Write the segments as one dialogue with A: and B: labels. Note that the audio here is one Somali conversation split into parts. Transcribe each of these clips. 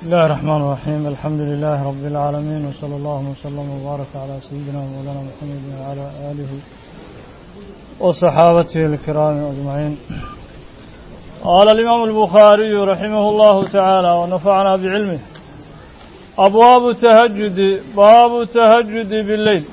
A: بسم الله الرحمن الرحيم الحمد لله رب العالمين وصلى الله وسلم وبارك على سيدنا ومولانا محمد وعلى آله وصحابته الكرام أجمعين. قال الإمام البخاري رحمه الله تعالى ونفعنا بعلمه: أبواب التهجد باب التهجد بالليل.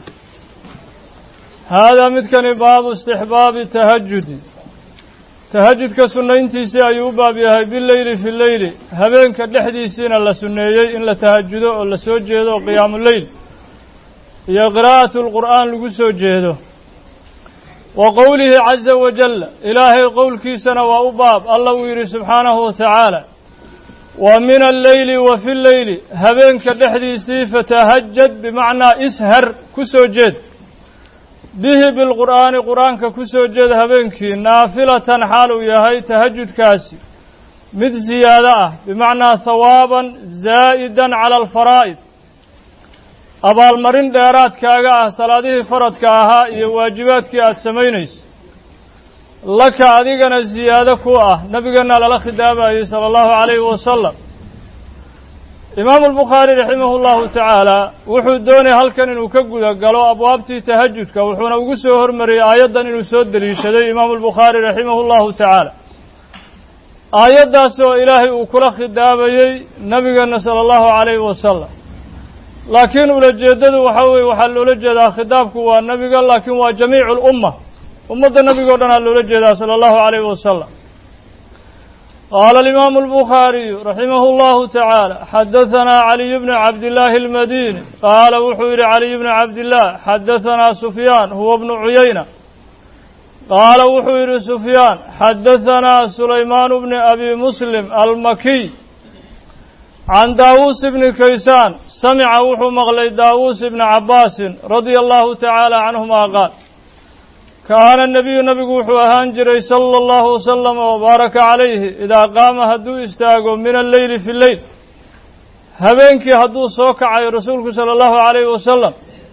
A: هذا متكن باب استحباب التهجد تهجد كسنينتيسي أيو باب يهي بالليل في الليل هبين كدحديسين الله سنيي إن لتهجدو ولا سوجيدو قيام الليل هي قراءة القرآن لغو سوجيدو. وقوله عز وجل إلهي قول كيسنا وأباب الله ويري سبحانه وتعالى: ومن الليل وفي الليل هبين كدحديسي فتهجد بمعنى اسهر كسوجيد به بالقرآن قرآن كسوجيد هبينكي نافلة حال يهي تهجد كاسي مد زيادة بمعنى ثوابا زائدا على الفرائض أبا المرين ديرات كاغا صلاته فرد كاها واجبات كي أتسمينيس لك أديقنا الزيادة كوة نبينا للخدابة صلى الله عليه وسلم. إمام البخاري رحمه الله تعالى وحود دوني هل كان إنه كجودا قالوا أبوابتي تهجد كوحنا وجسوه مري آيادا إنه سود ليشدي إمام البخاري رحمه الله تعالى آيادا سو إلهي وكل خدابي نبينا صلى الله عليه وسلم. لكن ولجدد وحوي وحل ولجد خدابك والنبي قال لكن وجميع الأمة النبي قالنا ولجد صلى الله عليه وسلم. قال الإمام البخاري رحمه الله تعالى: حدثنا علي بن عبد الله المديني قال وحير علي بن عبد الله حدثنا سفيان هو ابن عيينة قال وحير سفيان حدثنا سليمان بن أبي مسلم المكي عن داووس بن كيسان سمع وحو مغلي داووس بن عباس رضي الله تعالى عنهما قال: كان النبي وحو هانجري صلى الله وسلم وبارك عليه إذا قام هدو استاغو من الليل في الليل هبينك هدو سوكعي رسولك صلى الله عليه وسلم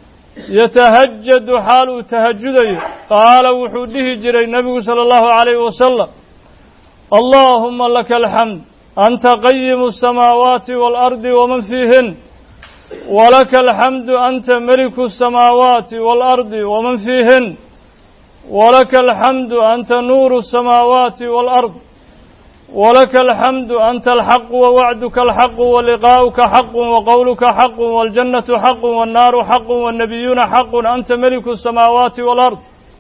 A: يتهجد حال تهجدي قال وحوده جري النبي صلى الله عليه وسلم: اللهم لك الحمد أنت قيم السماوات والأرض ومن فيهن ولك الحمد أنت ملك السماوات والأرض ومن فيهن ولك الحمد أنت نور السماوات والأرض ولك الحمد أنت الحق ووعدك الحق ولقاؤك حق وقولك حق والجنة حق والنار حق والنبيون حق أنت ملك السماوات والأرض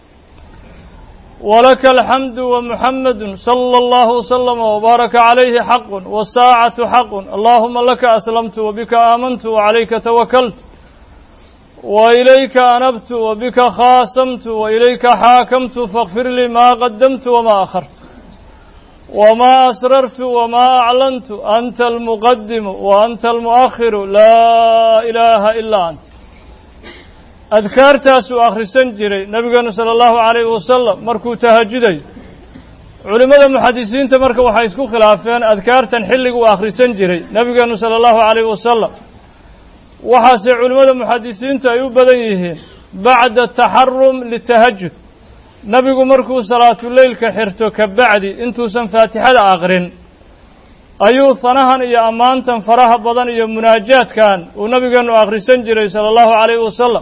A: ولك الحمد ومحمد صلى الله وسلم وبارك عليه حق والساعة حق اللهم لك أسلمت وبك آمنت وعليك توكلت وإليك أنبت وبك خاصمت وإليك حاكمت فاغفر لي ما قدمت وما أخرت وما أسررت وما أعلنت أنت المقدم وأنت المؤخر لا إله إلا أنت. أذكرت آخر سنجري نبينا صلى الله عليه وسلم مركو تهجدي علماء المحدثين تمركوا وحيسكو خلافين أذكرت حلق وآخر سنجري نبينا صلى الله عليه وسلم وحاسي علماء المحدثين تأيوب بدنيهين بعد التحرم للتهجد نبي مركو صلاة الليل كحرتو كبعدي انتو سن فاتحة آخرين أيو ثناهن يا أمانتا فرها بدن يا مناجات كان ونبي قالوا آخر سنجري صلى الله عليه وسلم.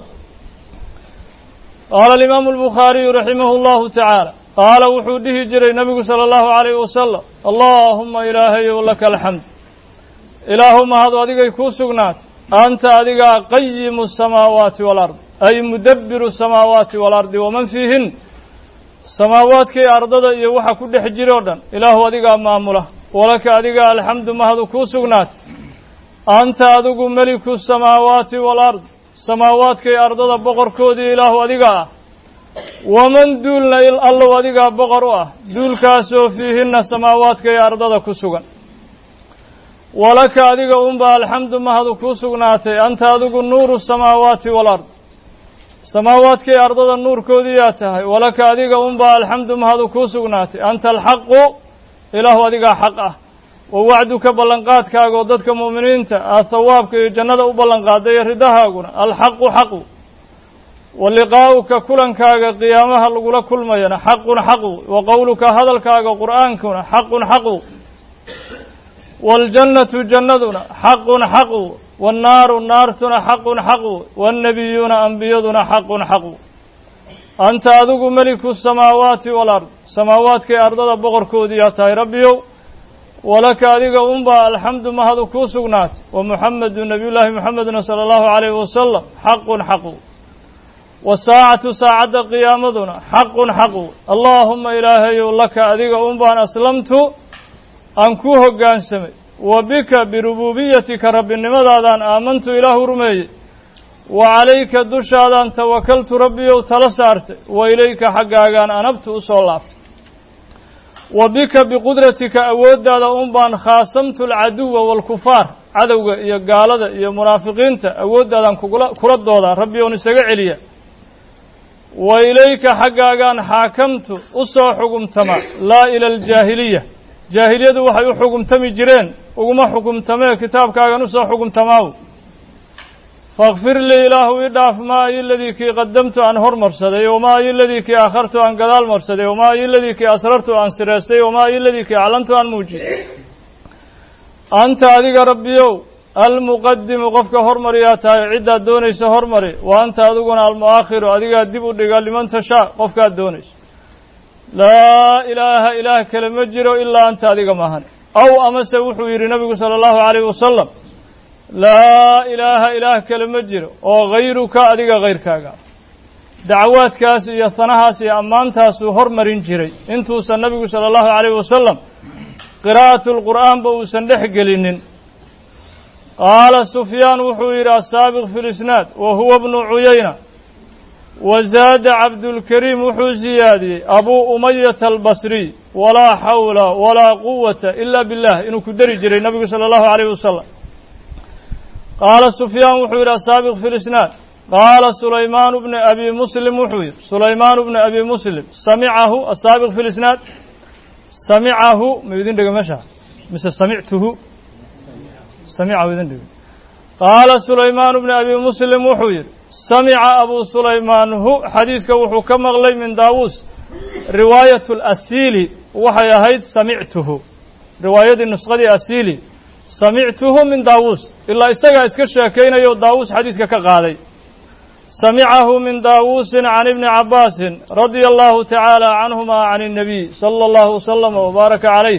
A: قال الإمام البخاري رحمه الله تعالى قال وحوده جري نبي صلى الله عليه وسلم: اللهم إلهي ولك الحمد اللهم هذا أديك يكون سقنات أنت أديك قيم السماوات والأرض أي مدبر السماوات والأرض ومن فيهن سماوات كي أرضا يوحى كل حجيرودا إله أديك ماموله ولك أديك الحمد ما هذا كوسقنات أنت أديك ملك السماوات والأرض سماوات كي أرضا بقر كودي إله أديك ومن دولنا الله أديك بقره دول كاسو فيهن سماوات كي أرضا كوسقن ولك أديك أمبا الحمد ما هذا كوسقناتي أنت أديك نور السماوات والأرض سماوات كي أرض النور كودياتها ولك أديك أمبا الحمد ما هذا كوسقناتي أنت الحق إله أديك حقه ووعدك بلنقاتك أقودتك مؤمنين الثوابك جنة بلنقات يردها الحق حق ولقاؤك كلن كاغا قيامها لغلا كل ما ينا حق حق وقولك هذا الكاغا قرآن كنا حق حق والجنة جندنا حق حق والنار نارتنا حق حق والنبيون أنبيادنا حق حق أنت أذوق ملك السماوات والأرض سماوات كأرض بغر كودياتي ربيو ولك أذيك أنبا الحمد ما هذا كوسقنات ومحمد نبي الله محمد صلى الله عليه وسلم حق حق والساعة ساعة قيامتنا حق حق اللهم إلهي لك أذيك أنبا أسلمت أنكوه قانسمي وبك بربوبيتك رب النمذان آمنت إله رمي وعليك دشادان توكلت ربي وتلسارت وإليك حقاقان أنبت أصولات وبك بقدرتك أود هذا أنبان خاصمت العدو والكفار عدو يا قالد يا منافقين أود هذا كرد هذا ربي ونسجع عليا وإليك حقاقان حاكمت أصو حكم تما لا إلى الجاهلية جاهلية وحي حكم تمي جرين وما حكم تما كتاب كاغا أصو حكم تماو فاغفر لي إله إضاف ما الذي كي قدمت عن هر مرسدي وما الذي كي آخرت عن قدال مرسدي وما الذي كي أسررت عن سرستي وما الذي كي أعلنت عن موجي أنت أذيك ربيو المقدم قفك هرمرياتا عدة دونيس هرمري وأنت أذيقنا المؤخر أذيك الدب لقال لمن تشاء قفك دونيس لا إله إله كلمة جرو إلا أنت أذيك مهن أو أمس وحوير النبي صلى الله عليه وسلم لا إله إله كلمة جرو وغيرك أذيك غيرك دعوات كاس يثنها سي أمانتها سهر مرين جري انتو النبي صلى الله عليه وسلم قراءة القرآن بوسندح قلينين قال سفيان وحوير السابق في الإسناد وهو ابن عيينة وزاد عبد الكريم وحوزيادي أبو أمية البصري ولا حول ولا قوة إلا بالله إنه كدري جري النبي صلى الله عليه وسلم قال سفيان وحوير السابق في الإسناد قال سليمان بن أبي مسلم وحوير سليمان بن أبي مسلم سمعه السابق في الإسناد سمعه ميدين دقا مشا مثل سمعته سمعه ميدين دقا قال سليمان بن أبي مسلم وحوير سمع أبو سليمان هو حديثك وحو كما غلي من داووس رواية الأسيلي وحي هيد سمعته رواية النسخة أسيلي سمعته من داووس إلا إساقا إسكشا كينا يو داووس حديثك كغالي سمعه من داووس عن ابن عباس رضي الله تعالى عنهما عن النبي صلى الله وسلم وبارك عليه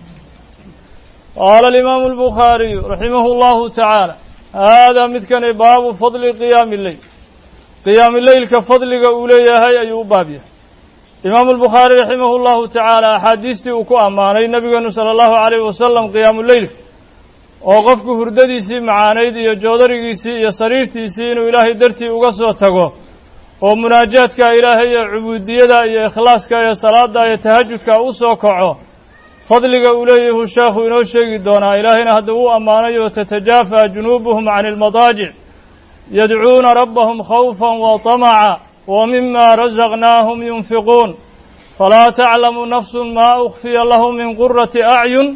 A: قال الإمام البخاري رحمه الله تعالى هذا متكن باب فضل قيام الليل قيام الليل كفضل أوليه أي بابيه إمام البخاري رحمه الله تعالى حديثتي وكو أماني النبي صلى الله عليه وسلم قيام الليل وقفك هردديسي معانيدي يا جودريسي يا سريرتيسي إنه إلهي درتي وقصو تقو ومناجاتك إلهي يا عبودية يا إخلاصك يا صلاة يا تهجدك أوسو كعو فضلك أوليه الشيخ إنه شيء دونا إلهنا هدوه أماني وتتجافى جنوبهم عن المضاجع يدعون ربهم خوفا وطمعا ومما رزقناهم ينفقون فلا تعلم نفس ما أخفي لهم من قرة أعين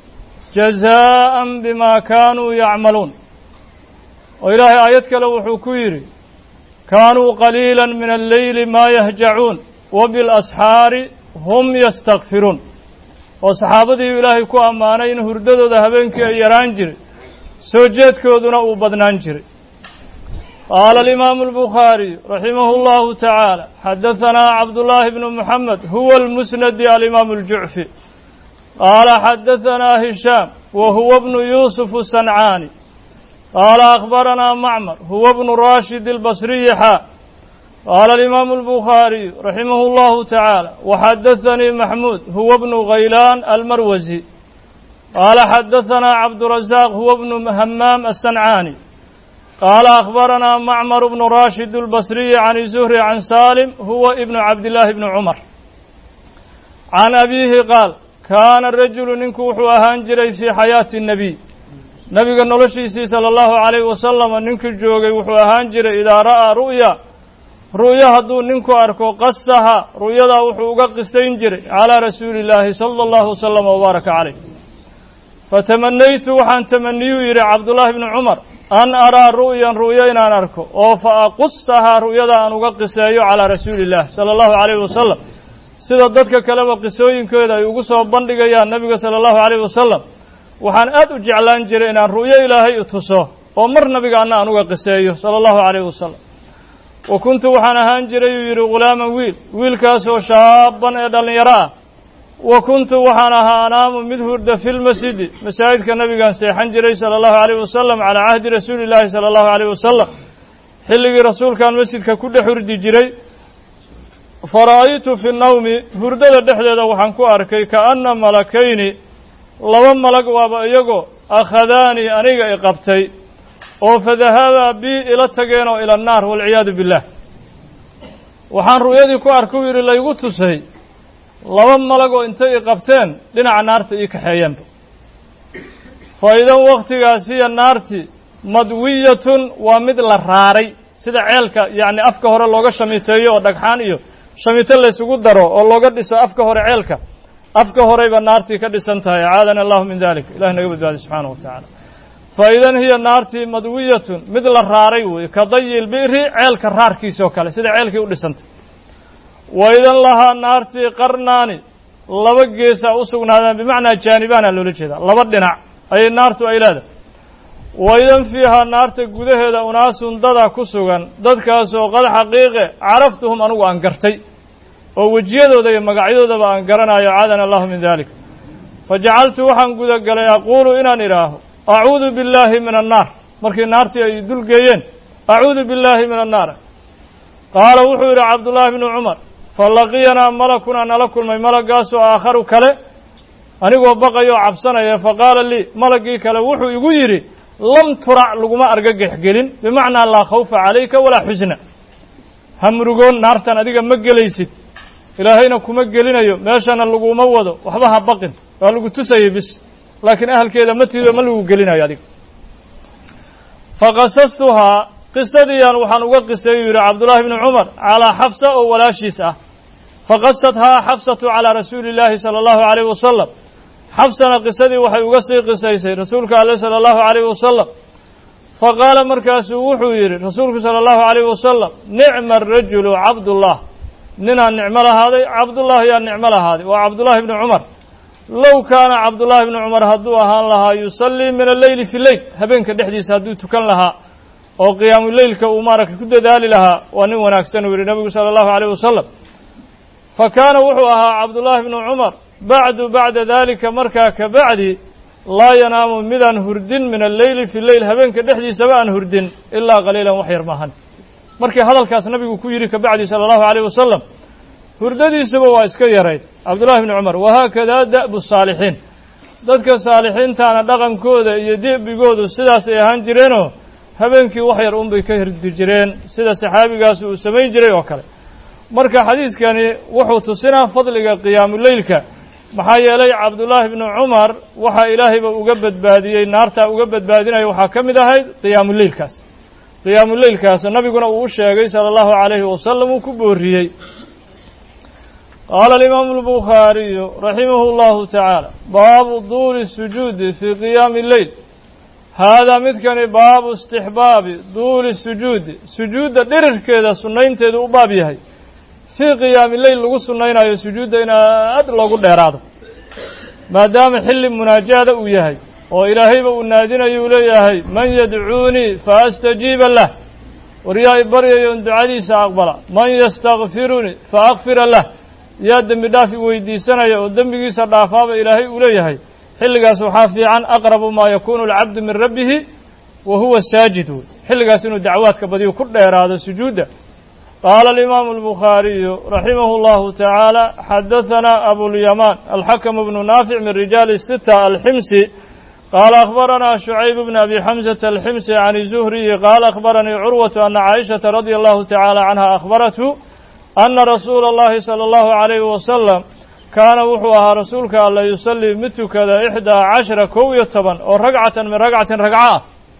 A: جزاء بما كانوا يعملون وإلهي آياتك لو حكيري كانوا قليلا من الليل ما يهجعون وبالأسحار هم يستغفرون وصحابتي إلهي كو أمانين هرددو ذهبينك يرانجر سوجيتك ودناء بدنانجر قال الإمام البخاري رحمه الله تعالى حدثنا عبد الله بن محمد هو المسند الإمام الجعفي قال حدثنا هشام وهو ابن يوسف الصنعاني قال أخبرنا معمر هو ابن راشد البصري قال الإمام البخاري رحمه الله تعالى وحدثني محمود هو ابن غيلان المروزي قال حدثنا عبد الرزاق هو ابن همام الصنعاني قال أخبرنا معمر بن راشد البصري عن الزهري عن سالم هو ابن عبد الله بن عمر عن أبيه قال كان الرجل ننكوح أهانجري في حياة النبي نبي نولشيسي صلى الله عليه وسلم ننك جوغي وحو أهانجري إذا رأى رؤيا هدو ننكو أركو قصها رؤيا دا وحو قصين جري على رسول الله صلى الله وسلم وبارك عليه فتمنيت وحان تمنيو يري عبد الله بن عمر أن أرى رؤيا إن أركو فأقصها رؤيا دا أن قصيو على رسول الله صلى الله عليه وسلم sida dadka kaleba qisooyinkooda ay ugu soo bandhigayaan nabiga sallallahu alayhi wasallam waxaan aad u jeclaan jiray inaan ru'yo ilaahay u tuso oo mar nabigaana aan uga qiseeyo sala allahu calayhi wasalam wa kuntu waxaan ahaan jiray uu yidhi ghulaaman wiilkaasoo shaaban ee dhallinyaro ah wa kuntu waxaan ahaa anaamu mid hurda fi lmasjidi masaajidka nabigaan seexan jiray sala allahu calayhi wasalam calaa cahdi rasuuli llaahi sala allahu calayhi wasalam xilligii rasuulkaan masjidka ku dhex hurdi jiray fara'aytu fi nawmi hurdada dhexdeeda waxaan ku arkay kaanna malakayni laba malag waaba iyagoo akhadaanii aniga i qabtay oo fadahabaa bii ila tageenoo ila annaar waalciyaadu billaah waxaan ru'yadii ku arka u yidhi laygu tusay laba malag oo intay i qabteen dhinaca naarta ii kaxeeyeenba fa idan wakhtigaas hiya naarti madwiyatun waa mid la raaray sida ceelka yacni afka hore looga shamiteeyo oo dhagxaan iyo shamito laysugu daro oo looga dhiso afka hore ceelka afka horeyba naartii ka dhisan tahay acaadana allahu min dalik ilahi naga badbaadiy subxaanahu wa tacaala fa idan hiya naartii madwiyatun mid la raaray weeye ka dayi lbi'ri ceelka raarkiisoo kale sida ceelkii u dhisantay wa idan lahaa naartii qarnaani laba geesaa u sugnaadaan bimacnaa jaanibaana loola jeedaa laba dhinac ayay naartu ay leedahay wa idan fiihaa naarta gudaheeda unaasun dada ku sugan dadkaasoo qad xaqiiqe caraftuhum anugu aan gartay oo wejiyadooda iyo magacyadoodaba aan garanayo caadana allahu min dalik fa jacaltu waxaan gudagalay aquulu inaan idhaaho acuudu billaahi min annaar markii naartii ay dulgeeyeen acuudu billaahi min annaar qaala wuxuu yidhi cabdullaahi bnu cumar falaqiyanaa malakunaa nala kulmay malaggaasoo aakharu kale anigoo baqayoo cabsanaya faqaala lii malaggii kale wuxuu igu yidhi lam turac laguma argagaxgelin bimacnaa laa khawfa calayka walaa xusna ha murugoon naartan adiga ma gelaysid ilaahayna kuma gelinayo meeshana laguma wado waxba ha baqin waa lagu tusayay bis laakiin ahalkeeda ma tiido ma lagu gelinayo adiga faqasastuhaa qisadiiyaan waxaan uga qiseeyuu yidhi cabdullaahi bnu cumar calaa xafsa oo walaashiis ah faqasathaa xafsatu calaa rasuuli illaahi sala allahu calayhi wasalam xafsana qisadii waxay uga sii qisaysay rasuulka ale sala allahu calayhi wasalam faqaala markaasuu wuxuu yidhi rasuulku sala allahu calayhi wasalam nicma arajulu cabdullah ninaa nicmo lahaaday cabdullah yaa nicmo lahaaday waa cabdullaahi bnu cumar low kaana cabdullaahi bnu cumar hadduu ahaan lahaa yusallii min alleyli fi leyl habeenka dhexdiisa hadduu tukan lahaa oo qiyaamuleylka uu maaragtay ku dadaali lahaa waa nin wanaagsan uu yidhi nabigu sala allahu calayh wasalam fa kaana wuxuu ahaa cabdullaahi bnu cumar bacda daalika markaa ka bacdi laa yanaamu midaan hurdin min alleyli fi leyl habeenka dhexdiisaba aan hurdin ilaa qaliilan wax yar maahan markii hadalkaas nabigu ku yidhi ka bacdi sala allahu calayh wasalam hurdadiisaba waa iska yarayd cabdullaahi bnu cumar wahaakadaa da'bu saalixiin dadka saalixiintaana dhaqankooda iyo de'bigoodu sidaasay ahaan jireenoo habeenkii wax yar unbay ka hirdi jireen sida saxaabigaas uu samayn jiray oo kale marka xadiiskani wuxuu tusinaa fadliga qiyaamuleylka maxaa yeelay cabdullaahi bnu cumar waxaa ilaahayba uga badbaadiyey naartaa uga badbaadinaya waxaa ka mid ahayd qiyaamuleylkaas nabiguna uu u sheegay sala allahu calayhi wasalam uu ku booriyey qaala alimaamu albukhaariyu raximahu llahu tacaala baabu duuli sujuudi fii qiyaami lleyl haadaa midkani baabu istixbaabi duuli sujuudi sujuudda dhirirkeeda sunnaynteedu u baab yahay fii qiyaami leyl lagu sunnaynayo sujuudda in aad loogu dheeraado maadaama xilli munaajaada uu yahay oo ilaahayba uu naadinayo uu leeyahay man yadcuunii fa astajiiba lah war yaa i baryayo in ducadiisa aqbala man yastakfirunii fa akfira lah yaa dembi dhaaf i weydiisanaya oo dembigiisa dhaafaaba ilaahay uu leeyahay xilligaas waxaa fiican aqrabu maa yakuunu alcabdu min rabbihi wa huwa saajid wey xilligaas inuu dacwaadka badiyo ku dheeraado sujuudda qaala alimaamu albukhaariyu raximahu llahu tacaala xadahanaa abulyamaan alxakam bnu naafic min rijaali sita alximsi qaala akhbaranaa shucayb bn abi xamsata alximsi can zuhriyi qaala akhbaranii curwatu ana caaishata radia allahu tacaala canha akhbarathu ana rasuula allahi sala allahu calayhi wasalam kaana wuxuu ahaa rasuulka alla yusallii mid tukada 11 oo ragcatan min ragcatin ragca ah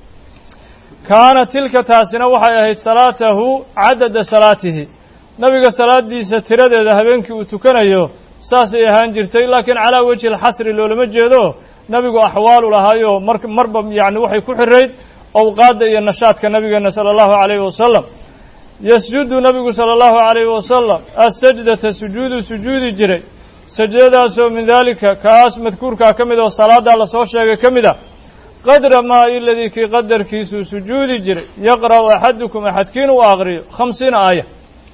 A: kaana tilka taasina waxay ahayd salaatahu cadada salaatihi nabiga salaadiisa tiradeeda habeenkii uu tukanayo saasay ahaan jirtay laakiin calaa wejhi alxasri loolama jeedo nabigu axwaalu lahaayo marba yacni waxay ku xirayd awqaadda iyo nashaadka nabigeena sala allahu calayhi wasalam yasjudu nabigu sala allahu calayhi wasalam assajdata sujuudu sujuudi jiray sajadadaasoo min daalika kaas madkuurkaa ka mid oo salaaddaa lasoo sheegay ka mid a qadra maa iladii kii qadarkiisuu sujuudi jiray yaqra'u axadukum axadkiin uu aqriyo 50 aaya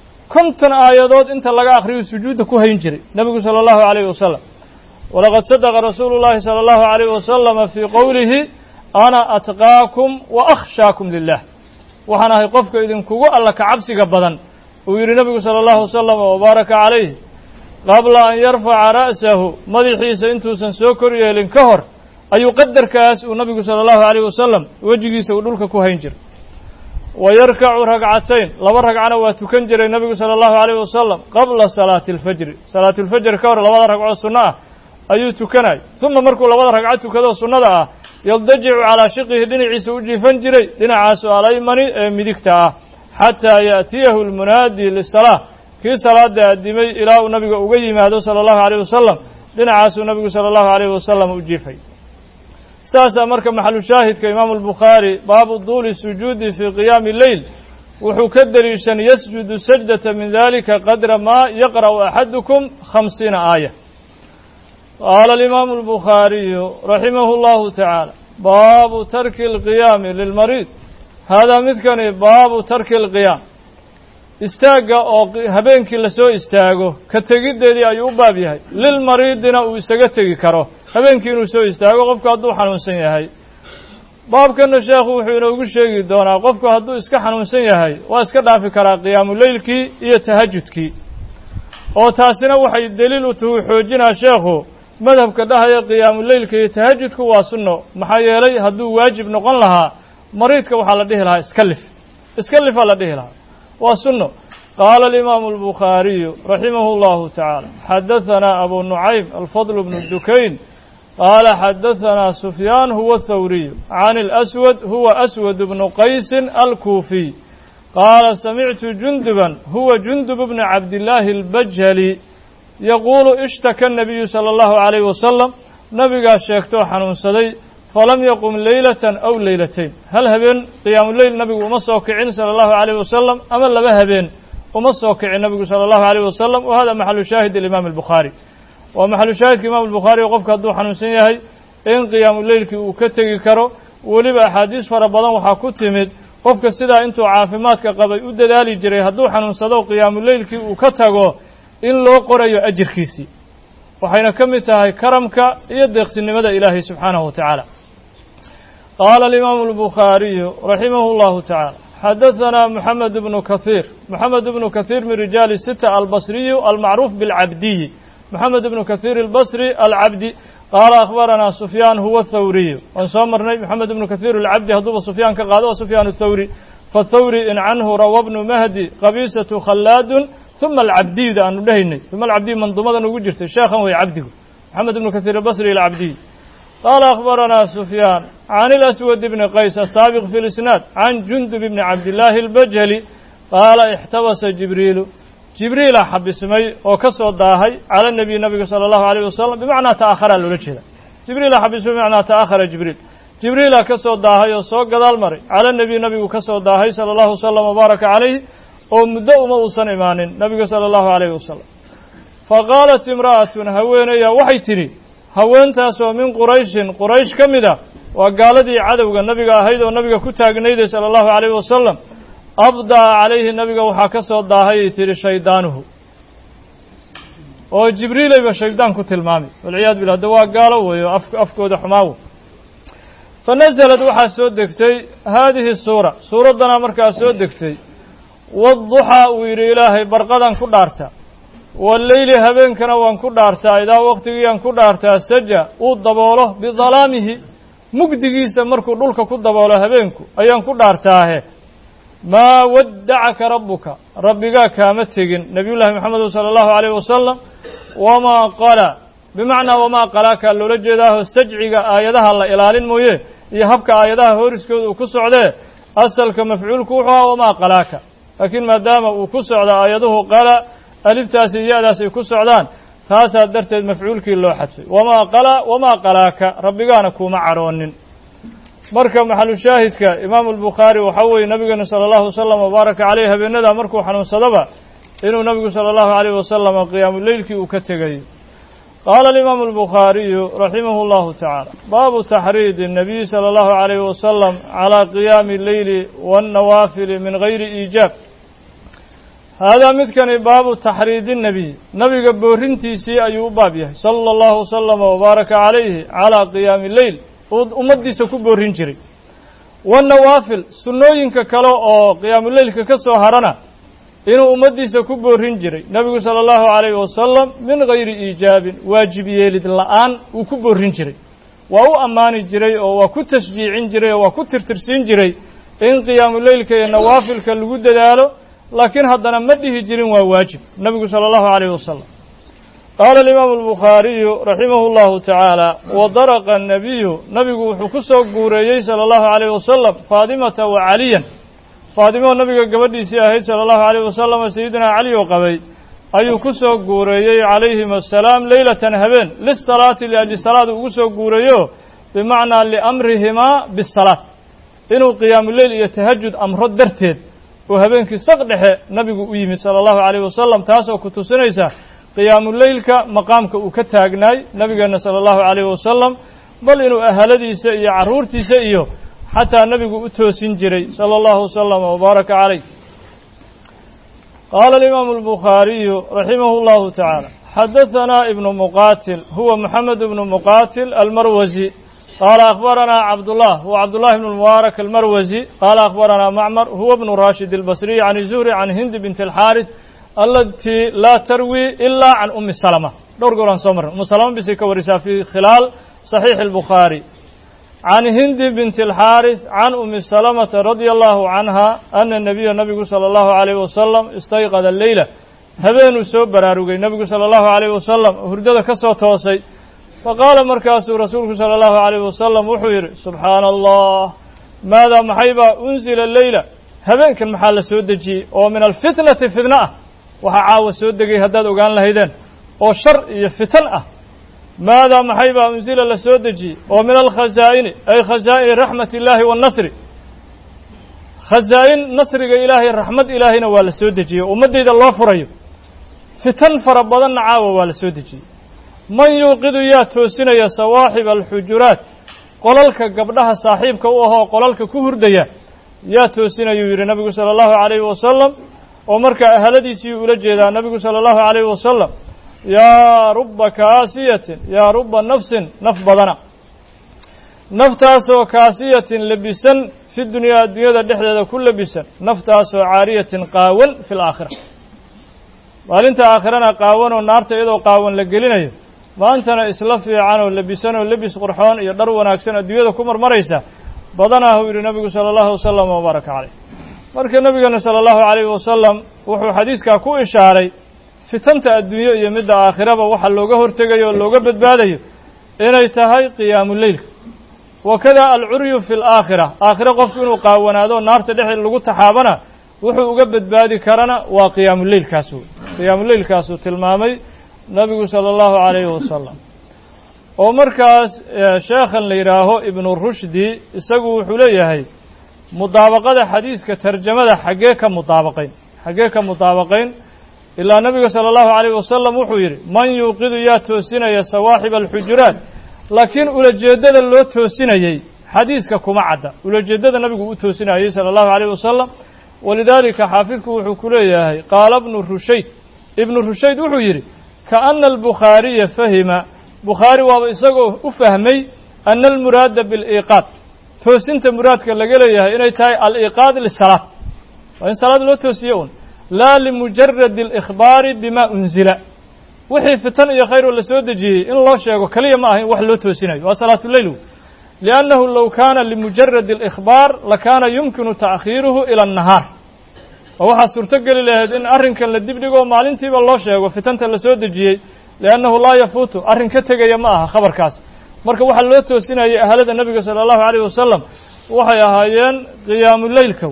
A: 50 aayadood inta laga akhriyo sujuudda ku hayn jiray nebigu sala allahu calayhi wasalam walaqad sadaqa rasuulu llahi sala allahu calayhi wasalama fii qowlihi ana atqaakum wa akhshaakum lilah waxaan ahay qofka idinkugu alla ka cabsiga badan uu yidhi nebigu sala allahu wasalam wabaaraka calayhi qabla an yarfaca ra'sahu madaxiisa intuusan soo kor yeelin ka hor ayuu qadarkaas uu nabigu sala allahu calayhi wasalam wejigiisa uu dhulka ku hayn jiray wa yarkacu ragcatayn 2 ragcana waa tukan jiray nebigu sala allahu calayhi wasalam qabla salaati alfajri salaatulfajr ka hor 2 ragcoo sunno ah ayuu tukanay uma markuu 2 ragco tukadoo sunnada ah yaldajicu calaa shiqihi dhinaciisa u jiifan jiray dhinacaas oo alaymani ee midigta ah xataa ya'tiyahu almunaadi lisalaa kii salaada addimay ilaa uu nabiga uga yimaado sala allahu calayhi wasalam dhinacaasuu nabigu sala allahu calayhi wasalam u jiifay saasaa marka maxalu shaahidka imaamu albukhaari baabu duuli sujuudi fii qiyaami leyl wuxuu ka deliishan yasjudu sajdata min dalika qadra maa yaqra'u axadukum 50 aaya qaala alimaamu albukhaariyu raximahu llahu tacaala baabu tarki alqiyaami lilmariid haadaa midkani baabu tarki alqiyaam istaagga oo habeenkii lasoo istaago ka tegiddeedii ayuu u baab yahay lilmariidina uu isaga tegi karo habeenkii inuu soo istaago qofku hadduu xanuunsan yahay baabkanna sheekhu wuxuu inoogu sheegi doonaa qofku hadduu iska xanuunsan yahay waa iska dhaafi karaa qiyaamuleylkii iyo tahajudkii oo taasina waxay deliil u tahu xoojinaa sheekhu madhabka dhahaya qiyaamuleylka iyo tahajudku waa sunno maxaa yeelay hadduu waajib noqon lahaa mariidka waxaa la dhihi lahaa iska lifaa la dhihi lahaa waa sunno qaala alimaamu albukhaariyu raximahu llahu tacaala xadahanaa abu nucaym alfadl bnu dukayn qaala xadahanaa sufyaan huwa athawriyu can اlaswad huwa aswad bnu qaysin alkuufiy qaala samictu junduban huwa jundub bnu cabdillaahi albajhali yaquulu ishtaka الnabiyu salى allahu calayhi wasalam nabigaa sheegtoo xanuunsaday falam yaqum leylatan aw leylatayn hal habeen qiyaamuleyl nabigu uma soo kicin sala allahu calayhi wasalam ama 2 habeen uma soo kicin nabigu sala allahu calayhi wasalam wa hada maxalu shaahid alimaam albukhaari waa maxalu shaahidka imaam albukhaari oo qofka hadduu xanuunsan yahay in qiyaamuleylkii uu ka tegi karo weliba axaadiis fara badan waxaa ku timid qofka sidaa intuu caafimaadka qabay u dadaali jiray hadduu xanuunsado qiyaamuleylkii uu ka tago in loo qorayo ajirkiisii waxayna ka mid tahay karamka iyo deeqsinimada ilaahay subxaanahu wa tacaala qaala alimaamu albukhaariyu raximahu llahu tacaala xadahanaa moxamed bnu kahiir moxamed bnu kahiir min rijaali sita albasriyu almacruuf bilcabdiyi moxamed bnu kahiir albasri alcabdi qaala akhbaranaa sufyaan huwa athawriyu waan soo marnay moxamed bnu kahiir alcabdi hadduuba sufyaan ka qaado waa sufyaan athawri fathawri in canhu rawa bnu mahdi qabiisatu khallaadun uma alcabdiyuda aanu dhahaynay uma alcabdiyu manduumadan ugu jirtay sheekhan wey cabdigu moxamed bnu kahiir albasri alcabdiy qaala akhbaranaa sufyaan can ilaswad bni qays asaabiq fi lisnaad can jundub bni cabdillaahi albajhali qaala ixtabasa jibriila xabismay oo ka soo daahay cala nabiy nabiga sala allahu alayh wasalam bimacnaa ta'akharaa loola jeeda jibriila xabismay bimacnaa ta'akhara jibriila ka soo daahay oo soo gadaal maray cala nabiy nabigu ka soo daahay sala allahu wasalam wabaaraka calayh oo muddo uma uusan imaanin nabiga sala allahu alayhi wasalam faqaalat imra'atun haweenaya waxay tidhi haweentaasoo min qurayshin quraysh ka mid ah waa gaaladii cadowga nabiga ahayd oo nabiga ku taagnayday sala allahu calayhi wasalam abdaa calayhi nabiga waxaa ka soo daahay ay tidhi shaydaanuhu oo jibriilayba shaydaan ku tilmaamay walciyaadu billah hadda waa gaalo weeyo afkooda xumaawo fa nasalad waxaa soo degtay haadihi suura suuraddanaa markaa soo degtay wadduxaa uu yidhi ilaahay barqadan ku dhaarta walleyli habeenkana waan ku dhaartaa idaa wakhtigiiyaan ku dhaartaa saja uu daboolo bidalaamihi mugdigiisa markuu dhulka ku daboolo habeenku ayaan ku dhaartaahe maa waddacaka rabbuka rabbigaa kaama tegin nebiyullaahi moxamedu sala allahu calayhi wasalam wamaa qala bimacnaa wamaa qalaakaa loola jeedaaho sajciga aayadaha la ilaalin mooye iyo habka aayadaha horiskooda uu ku socdee asalka mafcuulku wuxuu aha wamaa qalaaka laakiin maadaama uu ku socdo aayaduhu qala aliftaasi ya-daas ay ku socdaan taasaa darteed mafcuulkii loo xadfay wamaa qalaaka rabbigaana kuuma cadhoonin marka maxalu shaahidka imaamu albukhaari waxaa weeye nabigeenu sala allahu wasalam wabaaraka caleyh habeenadaa markuu xanuunsadaba inuu nabigu sala allahu calayhi wasalam qiyaamuleylkii uu ka tegayo قال الإمام البخاري رحمه الله تعالى باب تحريض النبي صلى الله عليه وسلم على قيام الليل والنوافل من غير إيجاب. هذا مثكن باب تحريض النبي بورنتيسي أيوب بابيه صلى الله وسلم وبارك عليه على قيام الليل أمدي سكو بورنجري والنوافل سنوينك كلو أو قيام الليل كسو هرنا إنه أمدي سكو بورنجري نبي صلى الله عليه وسلم من غير إيجاب واجب يلد الآن وكو بورنجري وهو أمان جري وكتشجيع جري وكترترسين جري إن قيام الليل كي النوافل كالوجود داله لكن هذا مده جرين وواجب النبي صلى الله عليه وسلم. قال الإمام البخاري رحمه الله تعالى وضرق النبي حكسه قوريي صلى الله عليه وسلم فاطمة وعليا فاطمة النبي قبدي سياهي صلى الله عليه وسلم سيدنا علي وقبي أي كسه قوريي عليهم السلام ليلة هبين للصلاة لأجل الصلاة وكسه قوريي بمعنى لأمرهما بالصلاة إنه قيام الليل يتهجد أمر الدرتين وهبينك صقدح نبي ويمد صلى الله عليه وسلم تاسو كتسنيسا قيام الليل كمقامك وكتاغناي نبينا صلى الله عليه وسلم بل إنه أهلدي سئي عرورتي سئيو حتى النبي أتوسين جري صلى الله وسلم وبارك عليه. قال الإمام البخاري رحمه الله تعالى حدثنا ابن مقاتل هو محمد بن مقاتل المروزي قال أخبرنا عبد الله هو عبد الله بن المبارك المروزي قال أخبرنا معمر هو ابن راشد البصري عن الزهري عن هند بنت الحارث التي لا تروي إلا عن أم سلمة دور قرآن سمر أم سلمة بسيكا ورسا في خلال صحيح البخاري عن هند بنت الحارث عن أم سلمة رضي الله عنها أن النبي صلى الله عليه وسلم استيقظ الليلة هبين سوب براروغي النبي صلى الله عليه وسلم هردد كسوة توسي فقال مركز رسولك صلى الله عليه وسلم وحير سبحان الله ماذا محيبا أنزل الليلة هبين كان محال سودجي ومن الفتنة فتنة وحعاو سودجي هداد وقال لهيدين وشر فتنة ماذا محيبا أنزل لسودجي ومن الخزائن أي خزائن رحمة الله والنصر خزائن نصر إلهي رحمة إلهي نوال سودجي ومدد الله فريو فتن فربضن عاو والسودجي من يوقظ يا توسنا يا صواحب الحجرات قللك قبلها صاحبك وهو قللك كهرديا يا توسنا يوري النبي صلى الله عليه وسلم ومرك أهلديسي ولجدا النبي صلى الله عليه وسلم يا رب كاسية يا رب نفس نفبضنا نفتاسو كاسية لبسا في الدنيا دحدة كل لبسا نفتاسو عارية قاول في الآخرة وانت آخرنا قاون والنار تيدو قاون لقلنا maantana isla fiican oo labisan oo labis qurxoon iyo dhar wanaagsan adduunyada ku marmaraysa badanaha uu yiri nabigu sallallahu alayhi wasallam wa baraka alayh marka nabigana sallallahu alayhi wasallam wuxuu xadiiska ku ishaaray fitanta adduunyo iyo midda aakhiraba waxa looga hortagayo oo looga badbaadayo inay tahay qiyaamul leyl wakada al-uryu fil aakhirah aakhira qofku inuu qaawanaado naarta dhexdeeda lagu taxaabana wuxuu uga badbaadi karana waa qiyaamul leyl kaasu tilmaamay nabigu صلى الله عليه وسلم oo markaas sheekhan la yiraaho ibn rushdi isagu wuxuu leeyahay mudaabaqada xadiiska tarjumada xagee ka mudaabaqayn ilaa nabiga صلى الله عليه وسلم wuxuu yiri man yuqidu ya toosinaya sawaaxib al-hujurat laakiin ulajeedada loo toosinayay xadiiska kuma cadda ulajeedada nabigu uu toosinayay صلى الله عليه وسلم walidaalika xaafidku wuxuu ku leeyahay qaala ibn rushayd wuxuu yiri كأن البخاري فهم بخاري وإسقو أفهمي أن المراد بالإيقاظ توسنت مرادك لقليه إن يتاي الإيقاظ للصلاة وإن صلاة لا توسيون لا لمجرد الإخبار بما أنزل وحي فتن يا خير ولا سودجي إن الله شيء وكليه ما هي وحلو توسيني وصلاة الليل لأنه لو كان لمجرد الإخبار لكان يمكن تأخيره إلى النهار وwaxa suurtagal leeyahay in arrinkan la dib dhigo maalintiiba loo sheego fitanta la soo dejiyay لأنه لا يفوت arrin ka tagaya ma aha khabarkaas marka waxa loo toosinayay ahlada nabiga sallallahu alayhi wasallam waxay ahaayeen qiyaamul leylka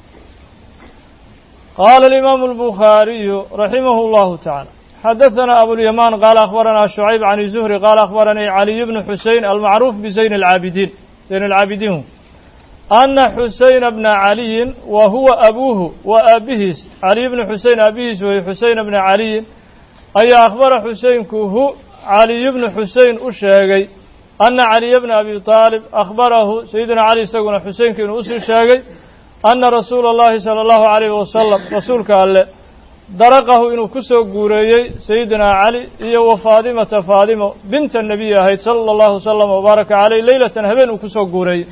A: قال الإمام البخاري رحمه الله تعالى حدثنا أبو اليمان قال أخبرنا شعيب عن الزهري قال أخبرني علي بن حسين المعروف بزين العابدين أن حسين بن علي وهو أبوه وأبيه علي بن حسين أبيه وحسين بن علي أي أخبر حسين كوه علي بن حسين أشاقي أن علي بن أبي طالب أخبره سيدنا علي سقنا حسين كن أشاقي أن رسول الله صلى الله عليه وسلم رسولك الله درقه إنه كسو قوريي سيدنا علي إيه وفاطمة فاطمة بنت النبي صلى الله وسلم وبارك عليه ليلة هبين وكسو قوريي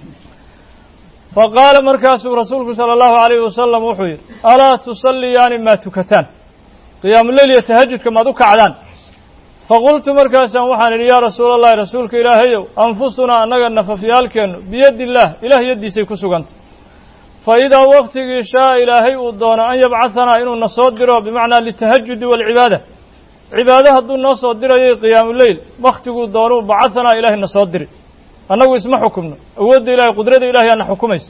A: فقال مركز رسولك صلى الله عليه وسلم وحير ألا تصلي يعني ما تكتان قيام الليل يتهجد كما ذك علان فقلت مركزا وحان يا رسول الله رسولك إلهي أنفسنا أنك النففيالك بيد الله إله يدي سيكسوغانت فإذا وقت شاء إلهي ودون أن يبعثنا إنه نصدره بمعنى للتهجد والعبادة عبادة هدون نصدره قيام الليل وقت ودونه بعثنا إلهي نصدره أنه اسم حكمنا أود إلهي قدرة إلهي أن حكميس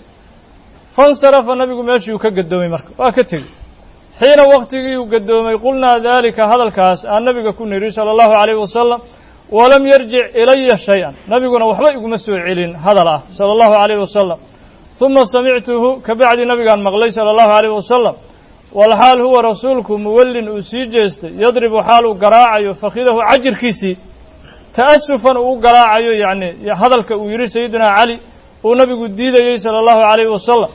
A: فانصرف النبي ماشي يكقدومي مركب وكتب حين وقت يقدومي قلنا ذلك هذا الكاس النبي كن صلى الله عليه وسلم ولم يرجع إلي شيئا نبينا وحبا يقوم مسؤولين هذا الله صلى الله عليه وسلم ثم سمعته كبعد نبي عن مغلي صلى الله عليه وسلم والحال هو رسولكم مول أسيجست يضرب حاله قراعي فخذه عجر كيسي تأسفا وقراعي يعني هذا الكويري سيدنا علي ونبي قديده صلى الله عليه وسلم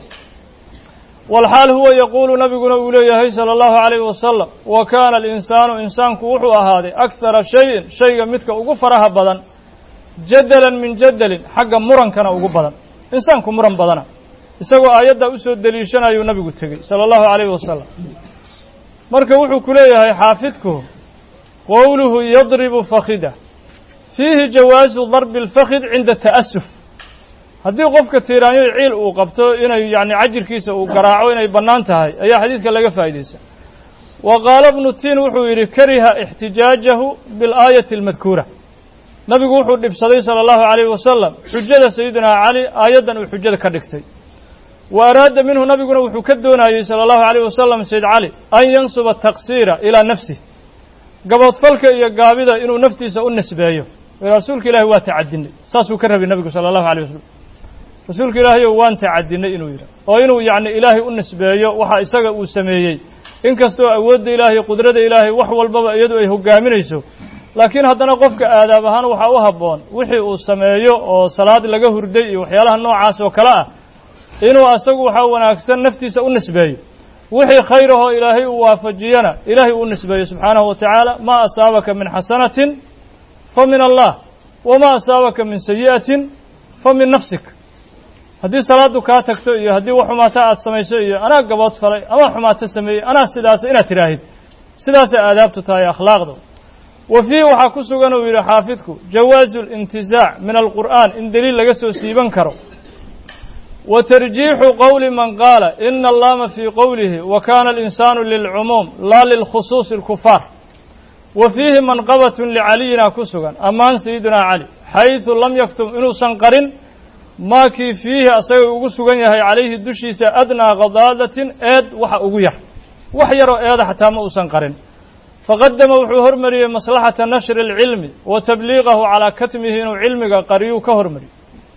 A: والحال هو يقول نبينا إليه صلى الله عليه وسلم وكان الإنسان إنسان كوحو هذا أكثر شيء متك أغفرها بدن جدلا من جدل حق مرن كان أغفرها إنسان كمرن بدنا isagoo aayadda u soo daliishanayuu nabigu tegey sala allahu calayhi wasalam marka wuxuu ku leeyahay xaafidku qowluhu yadribu fakhida fiihi jawaasu darbi alfakhid cinda ta'asuf haddii qofka tiiraanyo ciil uu qabto inay yani cajirkiisa uu garaaco inay bannaan tahay ayaa xadiiska laga faa'iidaysa wa qaala ibnu tiin wuxuu yidhi kariha ixtijaajahu bilaayati almadkuura nabigu wuxuu dhibsaday sala allahu calayhi wasalam xujada sayidina cali aayaddan uu xujada ka dhigtay wa araada minhu nabiguna wuxuu ka doonayey sala allahu calayhi wasalam sayid cali an yansuba taqsiira ilaa nafsih gaboodfalka iyo gaabida inuu naftiisa u nisbeeyo rasuulka ilaahi waa tacadinay saasuu ka rabay nabigu sala allahu calayh wasalam rasuulka ilaahayo waan tacadinay inuu yidhaha oo inuu yacni ilaahay u nisbeeyo waxa isaga uu sameeyey inkastoo awoodda ilaahay qudrada ilaahay wax walbaba iyadu ay hogaaminayso laakiin haddana qofka aadaab ahaan waxaa u habboon wixii uu sameeyo oo salaad laga hurday iyo waxyaalaha noocaas oo kale ah inuu asagu waxaa wanaagsan naftiisa u nisbeeyo wixii khayrahoo ilaahay uu waafajiyana ilaahay uu nisbeeyo subxaanahu wa tacaala maa asaabaka min xasanatin fa min allah wamaa asaabaka min sayi'atin fa min nafsik haddii salaaddu kaa tagto iyo haddii wax xumaata aad samayso iyo anaa gabood falay ama xumaato sameeyey anaa sidaasa inaad tidhaahid sidaasay aadaabtu tahay akhlaaqda wa fiihi waxaa ku sugan uu yidhi xaafidku jawaazu اlintizaac min alqur'aan in deliil laga soo siiban karo wa tarjiixu qowli man qaala ina allaama fii qowlihi wa kana alinsaanu lilcumuum laa lilkhusuusi اlkufaar wa fiihi manqabatun licaliyina ku sugan ammaan sayidina cali xayثu lam yaktum inuusan qarin maa kii fiihi asagay ugu sugan yahay calayhi dushiisa adnaa qadaadatin eed waxa ugu yar wax yaroo eeda xataa ma uusan qarin faqadama wuxuu hormariyey maslaxata nashri اlcilmi wa tabliiqahu calaa katmihi inuu cilmiga qariyuu ka hormariyey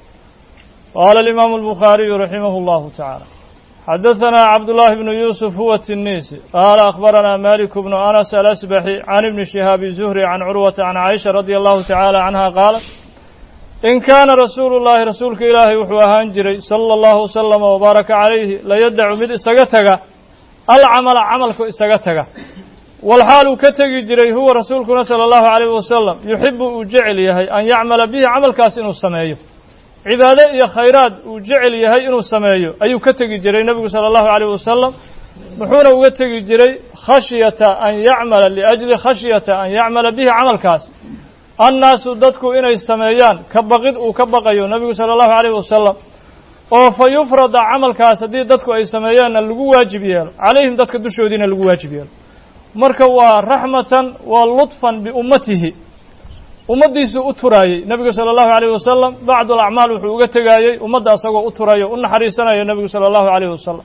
A: qaala alimaamu albukhaariyu raximah اllahu tacaala xadaثana cabdullaahi bnu yuusuf huwa tinisi qaala akhbarana maliku bnu anas alasbaxi can ibni shihaabi zuhri can curwata can caaisha radia allahu tacaala canha qaalat in kaana rasuulu llahi rasuulka ilaahay wuxuu ahaan jiray sala allahu wasalama wabaaraka calayhi layadacu mid isaga taga alcamala camalku isaga taga walxaal uu ka tegi jiray huwa rasuulkuna sala allahu calayhi wasalam yuxibu uu jecel yahay an yacmala bihi camalkaas inuu sameeyo cibaado iyo khayraad uu jecel yahay inuu sameeyo ayuu ka tegi jiray nebigu sala allahu calayhi wasalam wuxuuna uga tegi jiray khashyata an yacmala liajli khashyata an yacmala bihi camalkaas annaasu dadku inay sameeyaan ka baqid uu ka baqayo nebigu sala allahu calayhi wasalam oo fa yufrada camalkaas haddii dadku ay sameeyaanna lagu waajib yeelo calayhim dadka dushoodiina lagu waajib yeelo marka waa raxmatan wa lutfan biummatihi ummaddiisuu u turaayey nebigu sala allahu calayhi wasalam bacdu alacmaal wuxuu uga tegaayey ummadda asagoo u turayo u naxariisanayo nebigu sala allahu calayhi wasalam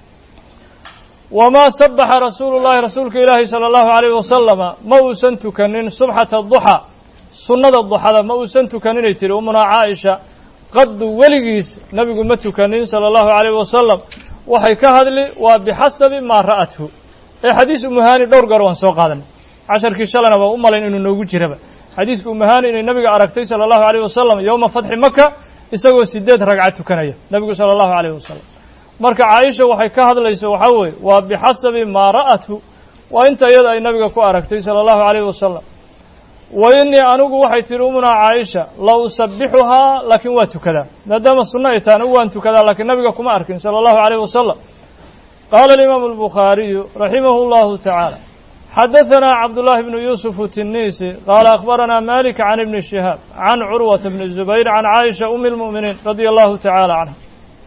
A: wamaa sabaxa rasuulu llahi rasuulka ilaahi sala allahu calayhi wasalama ma uusan tukanin subxata duxa sunnada duxada ma uusan tukaninay tiri umunaa caaisha qaddu weligiis nebigu ma tukanin sala allahu calayhi wasalam waxay ka hadli waa bixasabi maa ra'athu ee xadiis umuhaani dhowr goor waan soo qaadanay casharkii shalana waa u malayn inuu noogu jiraba xadiiska umahani inay nabiga aragtay sala allahu alayh wasalam yowma fatxi maka isagoo 8 ragca tukanaya nabigu sala allahu alayh wasalam marka caaisha waxay ka hadlayso waxaa weeye waa bixasabi maa ra'athu waa inta iyada ay nabiga ku aragtay sala allahu alayh wasalam wa inii anigu waxay tihi umunaa caaisha la usabixuhaa laakiin waa tukadaa maadaama sunno ay tahay anigu waan tukadaa laakiin nabiga kuma arkin sala allahu alayh wasalam qaala alimaamu albukhaariyu raximahu llahu tacaala xadahanaa cabdullaahi bnu yuusuf tinisi qaala akhbaranaa malik can ibni shihaab can curwata bni zubayr can caaisha umi lmu'miniin radia allahu tacaala canha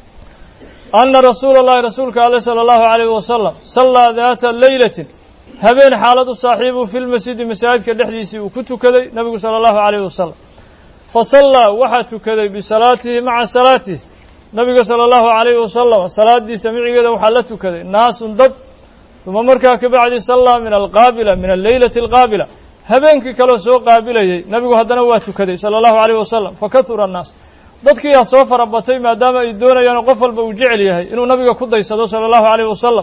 A: ana rasuula allahi rasuulka ale sala allahu alayh wasalam sallaa daata leylatin habeen xaalad u saaxiibu fi lmasjidi masaajidka dhexdiisii uu ku tukaday nabigu sala allahu alayh wasalam fasallaa waxaa tukaday bisalaatihi maca salaatihi nabiga sala allahu alayhi wasalam salaadiisa micigeeda waxaa la tukaday naasun dad uma markaa kabacdi sallaa min alqaabila min alleylati alqaabila habeenkii kaloo soo qaabilayey nabigu haddana waa tukaday sala allahu alayh wasalam fakahura annaas dadkiiyaa soo farabatay maadaama ay doonayaan qof walba uu jecel yahay inuu nabiga ku daysado sala allahu alayh wasalam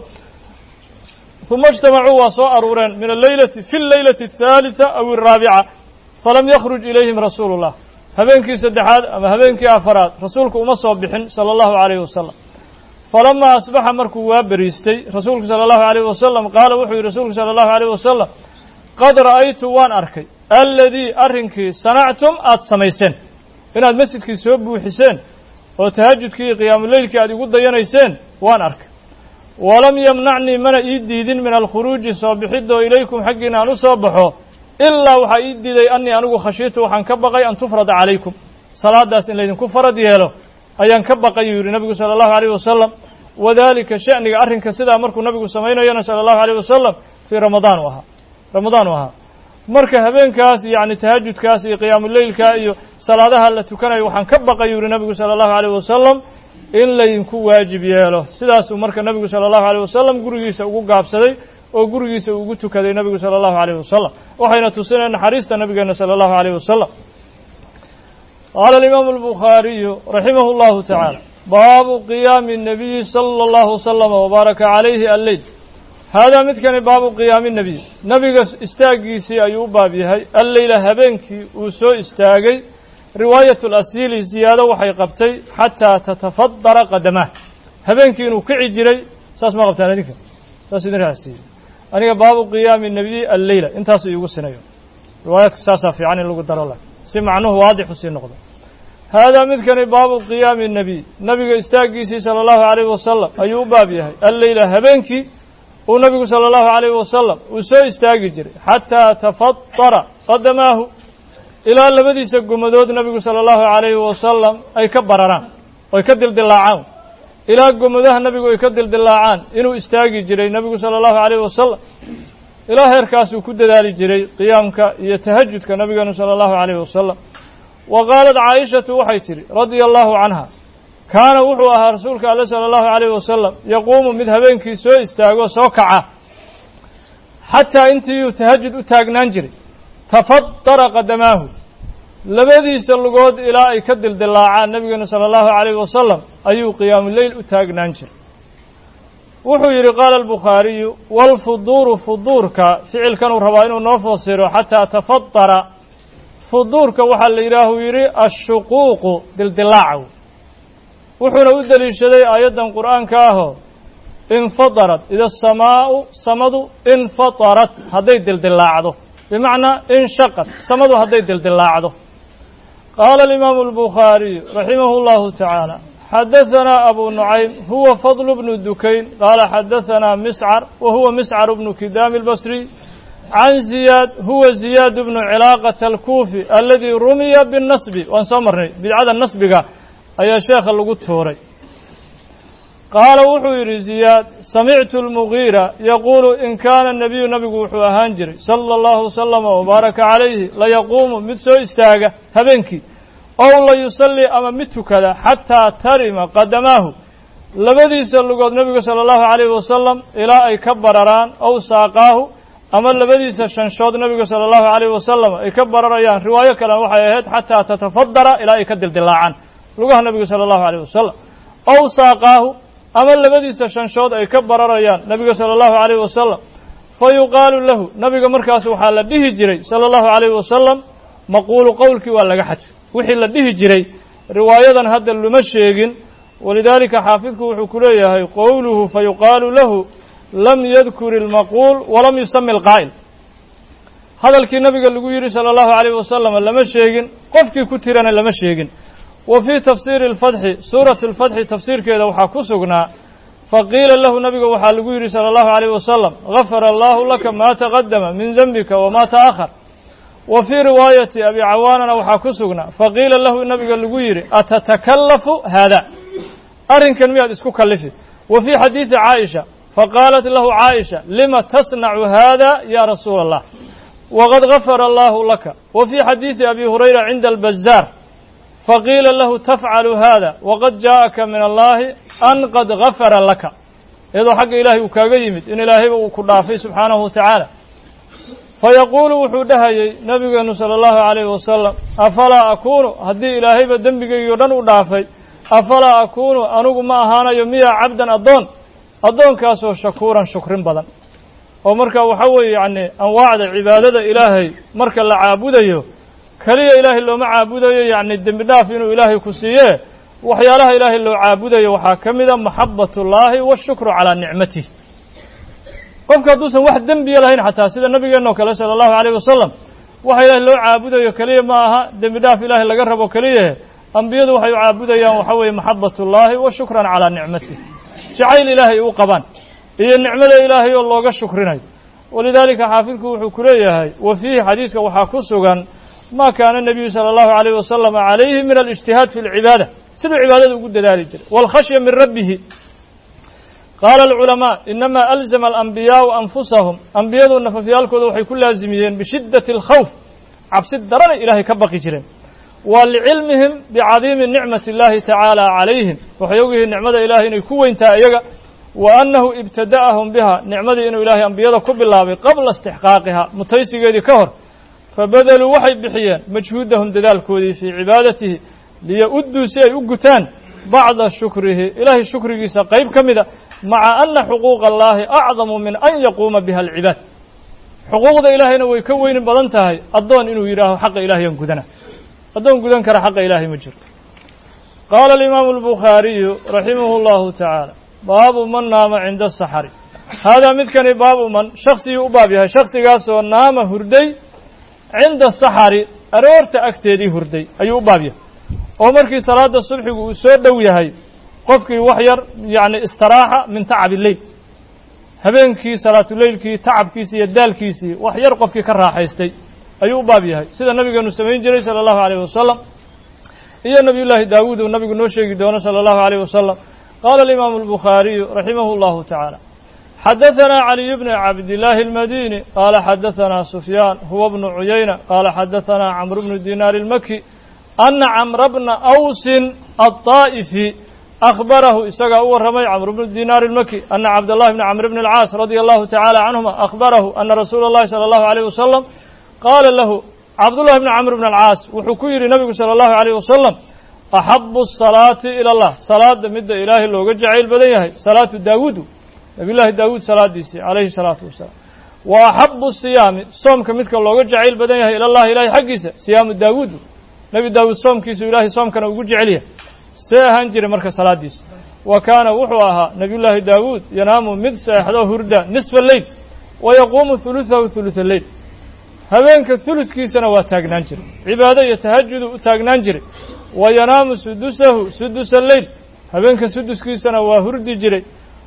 A: uma اجtamacuu waa soo aruureen min alleylati fi alleylati الثaalitثa aw الraabica falam yakruj ilayhim rasuulu الlah habeenkii saddexaad ama habeenkii afaraad rasuulku uma soo bixin salى اllahu عalayh wasalam falamaa asbaxa markuu waa beriistay rasuulku salى اllahu عalayh wasalam qaala wuxuu yihi rasuulku salى اllahu عalayh wasalam qad ra'aytu waan arkay aladii arrinkii sanactum aad samayseen inaad masjidkii soo buuxiseen oo tahajudkii iyo qiyaamuleylkii aad igu dayanayseen waan arkay walam yamnacnii mana ii diidin min alkhuruuji soo bixidoo ilaykum xaggiina aan u soo baxo ilaa waxaa ii diiday annii anigu khashiitu waxaan ka baqay an tufrada calaykum salaadaas in laydinku farad yeelo ayaan ka baqay yuu yidhi nabigu sala allahu alayh wasalam wadaalika sha'niga arrinka sidaa markuu nabigu samaynayona sala allahu alayh wasalam fii ramadaan u ahaa marka habeenkaas yacni tahajudkaas iyo qiyaamuleylka iyo salaadaha la tukanayo waxaan ka baqay yuu yidhi nabigu sala allahu alayh wasalam in laydinku waajib yeelo sidaasuu marka nabigu sala allahu alayh wasalam gurigiisa ugu gaabsaday oo gurigiisa ugu tukaday nabigu sala allahu alayh wasalam waxayna tusineen naxariista nabigeena sala allahu alayh wasalam qaala alimaamu albukhaariyu raximahu llahu tacaala baabu qiyaami الnabiyi sala allahu wasalama wabaaraka calayhi alleyl haadaa midkani baabu qiyaami nebiy nabiga istaagiisii ayuu u baab yahay alleyla habeenkii uu soo istaagay riwaayat alasiili ziyaado waxay qabtay xataa tatafadara qadamaah habeenkii inuu kici jiray saas ma qabtaan idinka saas idin raacsiiye aniga baabu qiyaami nebiyi alleyla intaasuu iigu sinayo riwaayadka saasaa fiican in lagu daro lah si macnuhu waadixu sii noqdo haadaa midkani baabu qiyaami nebiy nabiga istaagiisii sala allahu alayh wasalam ayuu u baab yahay alleyla habeenkii uu nabigu sala allahu alayh wasalam uu soo istaagi jiray xataa tafadara qadamaahu ilaa labadiisa gomadood nabigu sala allahu calayhi wasalam ay ka bararaan oy ka dildilaacaan ilaa gomadaha nabigu ay ka dildilaacaan inuu istaagi jiray nabigu sala allahu calayhi wasalam ilaa heerkaasuu ku dadaali jiray qiyaamka iyo tahajudka nabigeenu sala allahu calayhi wasalam wa qaalat caaishatu waxay tidhi radia allahu canha kaana wuxuu ahaa rasuulka alle sala allahu calayhi wasalam yaquumu mid habeenkii soo istaago soo kaca xataa intii uu tahajud u taagnaan jiray tafadara qadamaahu labadiisa lugood ilaa ay ka dildilaacaan nabigeena sala allahu calayhi wasalam ayuu qiyaamuleyl u taagnaan jiray wuxuu yidhi qaala albukhaariyu waalfuduuru fuduurka ficilkanuu rabaa inuu noo fasiro xataa tafadara fuduurka waxaa la yidhaahuu yidhi ashuquuqu dildilaaca wuxuuna u deliishaday aayaddan qur'aanka ahoo infadarat ida asamaa'u samadu infatarat hadday dildilaacdo bimacnaa inshaqat samadu hadday dildilaacdo qaala alimaamu albukhaariyu raximahu llahu tacaala xadahanaa abu nucaym huwa fadlu bnu dukayn qaala xadahanaa miscar wa huwa miscar bnu kidaami albasriy can ziyaad huwa ziyaad bnu cilaaqata alkuufi aladii rumiya binnasbi waan soo marnay bidcada nasbiga ayaa sheekha lagu tuuray qaala wuxuu yidhi ziyaad samictu almugiira yaquulu in kaana nebiyu nabigu wuxuu ahaan jiray sala allahu wasalama wabaaraka calayhi layaquumu mid soo istaaga habeenkii ow la yusallii ama mid tukada xataa tarima qadamaahu labadiisa lugood nebigu sala allahu calayhi wasalam ilaa ay ka bararaan ow saaqaahu ama labadiisa shanshood nebigu sala allahu calayhi wasalam ay ka bararayaan riwaayo kalena waxay ahayd xataa tatafadara ilaa ay ka dildilaacaan lugaha nebigu sala allahu calayh wasalam ow saaqaahu ama labadiisa shanshood ay ka bararayaan nebiga sala allahu calayh wasalam fa yuqaalu lahu nabiga markaas waxaa la dhihi jiray sala allahu calayh wasalam maquulu qowlkii waa laga xadfay wixii la dhihi jiray riwaayadan hadda luma sheegin walidaalika xaafidku wuxuu ku leeyahay qowluhu fayuqaalu lahu lam yadkur ilmaquul walam yusami alqaa'il hadalkii nabiga lagu yidhi sala allahu calayhi wasalam lama sheegin qofkii ku tirana lama sheegin wa fii tafsiiri alfatxi suurati alfatxi tafsiirkeeda waxaa ku sugnaa faqiila lahu nabiga waxaa lagu yidhi sala allahu calayh wasalam gafara allahu laka maa taqadama min denbika wamaa ta'akhar wa fii riwaayati abi cawaanana waxaa ku sugnaa faqiila lahu nabiga lagu yidhi atatakallafu haada arrinkan miyaad isku kallifi wa fii xadiidi caaisha faqaalat lahu caaisha lima tasnacu haada ya rasuula allah waqad gafara allahu laka wa fii xadiidi abi hurayra cinda albazaar faqiila lahu tafcalu hada waqad jaa'aka min allahi an qad gafara laka iyadoo xagga ilaahay uu kaaga yimid in ilaahayba uu ku dhaafay subxaanahu wa tacaala fayaquulu wuxuu dhahayey nabigeenu sala allahu calayhi wasalam afalaa akuunu haddii ilaahayba dembigaygio dhan u dhaafay afalaa akuunu anigu ma ahaanayo miyaa cabdan addoonkaasoo shakuuran shukrin badan oo marka waxa weeye yacni anwaacda cibaadada ilaahay marka la caabudayo keliya ilaahay looma caabudayo yacni dembi dhaaf inuu ilaahay ku siiyee waxyaalaha ilaahay loo caabudayo waxaa ka mida maxabbatullaahi waashukru calaa nicmatih qofka hadduusan wax dembiya lahayn xataa sida nabigeenna oo kale sala allahu calayhi wasalam waxa ilaahay loo caabudayo keliya ma aha dembi dhaaf ilaahay laga rabo keliya ambiyadu waxay u caabudayaan waxa weeye maxabbatullaahi wa shukran calaa nicmatih jacayl ilaahay u qabaan iyo nicmada ilaahay oo looga shukrinayo walidaalika xaafidku wuxuu ku leeyahay wa fiihi xadiiska waxaa ku sugan ma kaana الnabiyu salى اllahu عalayh wasalam عalayhi min اlijtihaad fi اlcibaada siduu cibaadada ugu dadaali jiray wاlkhashya min rabbihi qaala اlculamaa inama alzama alanbiyaau anfusahum ambiyadu nafafyaalkooda waxay ku laazimiyeen bishiddati اlkhawf cabsi daranay ilaahay ka baqi jireen wa licilmihim bicadiimi nicmati اllahi tacaala calayhim waxay ogyihiin nicmada ilahay inay ku weyntaa iyaga wa annahu ibtada'ahum biha nicmadii inuu ilaahay ambiyada ku bilaabay qabla istixqaaqiha mutaysigeedii ka hor fabadaluu waxay bixiyeen majhuudahum dadaalkoodii fii cibaadatihi liya-udduu si ay u gutaan bacda shukrihi ilaahay shukrigiisa qayb ka mida maca anna xuquuqa allaahi acdamu min an yaquuma biha alcibaad xuquuqda ilaahayna way ka weyni badan tahay addoon inuu yidhaaho xaqa ilaahayaan gudana addoon gudan kara xaqa ilaahay ma jiro qaala alimaamu albukhaariyu raximahu allahu tacaala baabu man naama cinda asaxari haadaa midkani baabu man shaksigii u baab yahay shaksigaasoo naama hurday cinda asaxari aroorta agteedii hurday ayuu u baab yahay oo markii salaada subxigu uu soo dhow yahay qofkii wax yar yacni istiraaxa min tacabi leyl habeenkii salaatuleylkii tacabkiisii iyo daalkiisii wax yar qofkii ka raaxaystay ayuu u baab yahay sida nabigeenu samayn jiray sala allahu calayh wasalam iyo nabiyullaahi daawuud uu nabigu noo sheegi doono sala allahu calayh wasalam qaala alimaamu albukhaariyu raximahu allahu tacaala xadaثna عaliي bn cabdالlahi الmadini qaala xadaثna sufyaan huwa bnu cuyayna qaala xadaثna camr bnu dinaar الmaki ana camra bna awsin aلطaa'ifi akhbarahu isagaa u warramay camr bnu dinaar الmaki ana cabdالlahi bn camr bn اlcaas radia allahu tacala canhuma akhbarahu ana rasuula اllahi salى اllahu عalيه wasalam qaala lahu cabdullahi bn camr bn alcaas wuxuu ku yidhi nabigu salى اllahu عalيه wasalam axabu الsalaati ilى اllah salaada midda ilaahay looga jacayl badan yahay salaatu daawuudu nabiyullaahi daawuud salaadiisii calayhi salaatu wasalaam wa axabu siyaami soomka midka looga jacayl badan yahay ilallahi ilaahay xaggiisa siyaamu daawuudu nebi daawuud soomkiisu ilaahay soomkana ugu jecel yahay see ahaan jiray marka salaadiisa wa kaana wuxuu ahaa nabiyullaahi daawuud yanaamu mid seexdo hurda nisfa leyl wa yaquumu huluثahu huluثa leyl habeenka huludkiisana waa taagnaan jiray cibaado iyo tahajudu u taagnaan jiray wa yanaamu sudusahu sudusa leyl habeenka suduskiisana waa hurdi jiray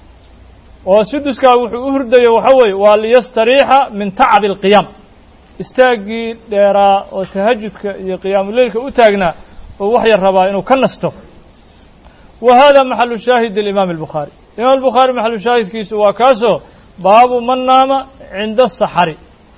A: oo suduskaa wuxuu u hurdayo waxa weeye waa liyastariixa min tacabi alqiyaam istaaggii dheeraa oo tahajudka iyo qiyaamuleylka u taagnaa oo wax yar rabaa inuu ka nasto wa hada maxalu shaahid alimaam albukhaari imaam albukhaari maxalu shaahidkiisu waa kaasoo baabu man naama cinda asaxari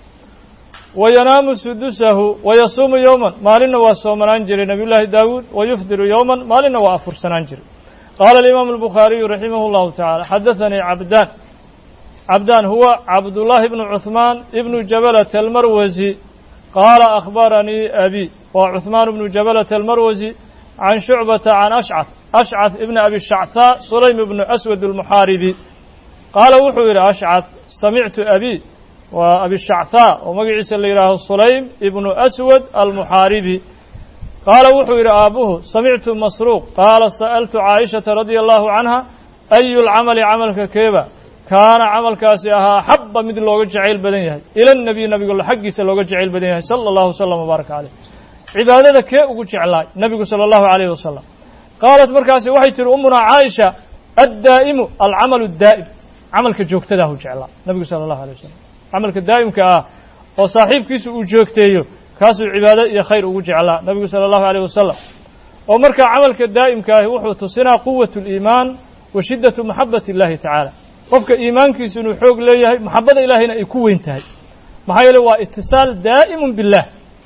A: wa yanaamu sudusahu wa yasuumu yowman maalinna waa soomanaan jiray nabiyullaahi daawuud wa yufdiru yowman maalinna waa afursanaan jiray qaala alimaamu albukhaariyu raximah اllahu tacala xadaثanii cabdaan huwa cabdullaahi bnu cuثmaan ibnu jabalata almarwasi qaala akhbaranii abi waa cuثmaan bnu jabalata almarwasi can shucbata can ashcad ibni abi shachaa sulaym bnu aswad almuxaaribi qaala wuxuu yidhi ashcad samictu abi وأبي الشعثاء ومقعس اللي راه سليم ابن أسود المحاربي قال وحوير أبوه سمعت مسروق قال سألت عائشة رضي الله عنها أي العمل عملك كيبا كان عمل كاسيها حب مثل لوجه جعيل بدنيه إلى النبي يقول حقي سلوجه جعيل بدنيه صلى الله وسلم وبارك عليه عبادة كي أقول جعلاي نبي صلى الله عليه وسلم قالت مركاسي وحي ترى أمنا عائشة الدائم العمل الدائم عملك جوكتده جعلا نبي صلى الله عليه وسلم عملك الدائم وصاحب كيس وجوكتيه كاسو عبادة يا خير وجعلا نبي صلى الله عليه وسلم ومركا عملك الدائم هو تصنع قوة الإيمان وشدة محبة الله تعالى قفك إيمان كيس نحوق ليه محبة إلهنا يكون انتهي محايا له اتصال دائم بالله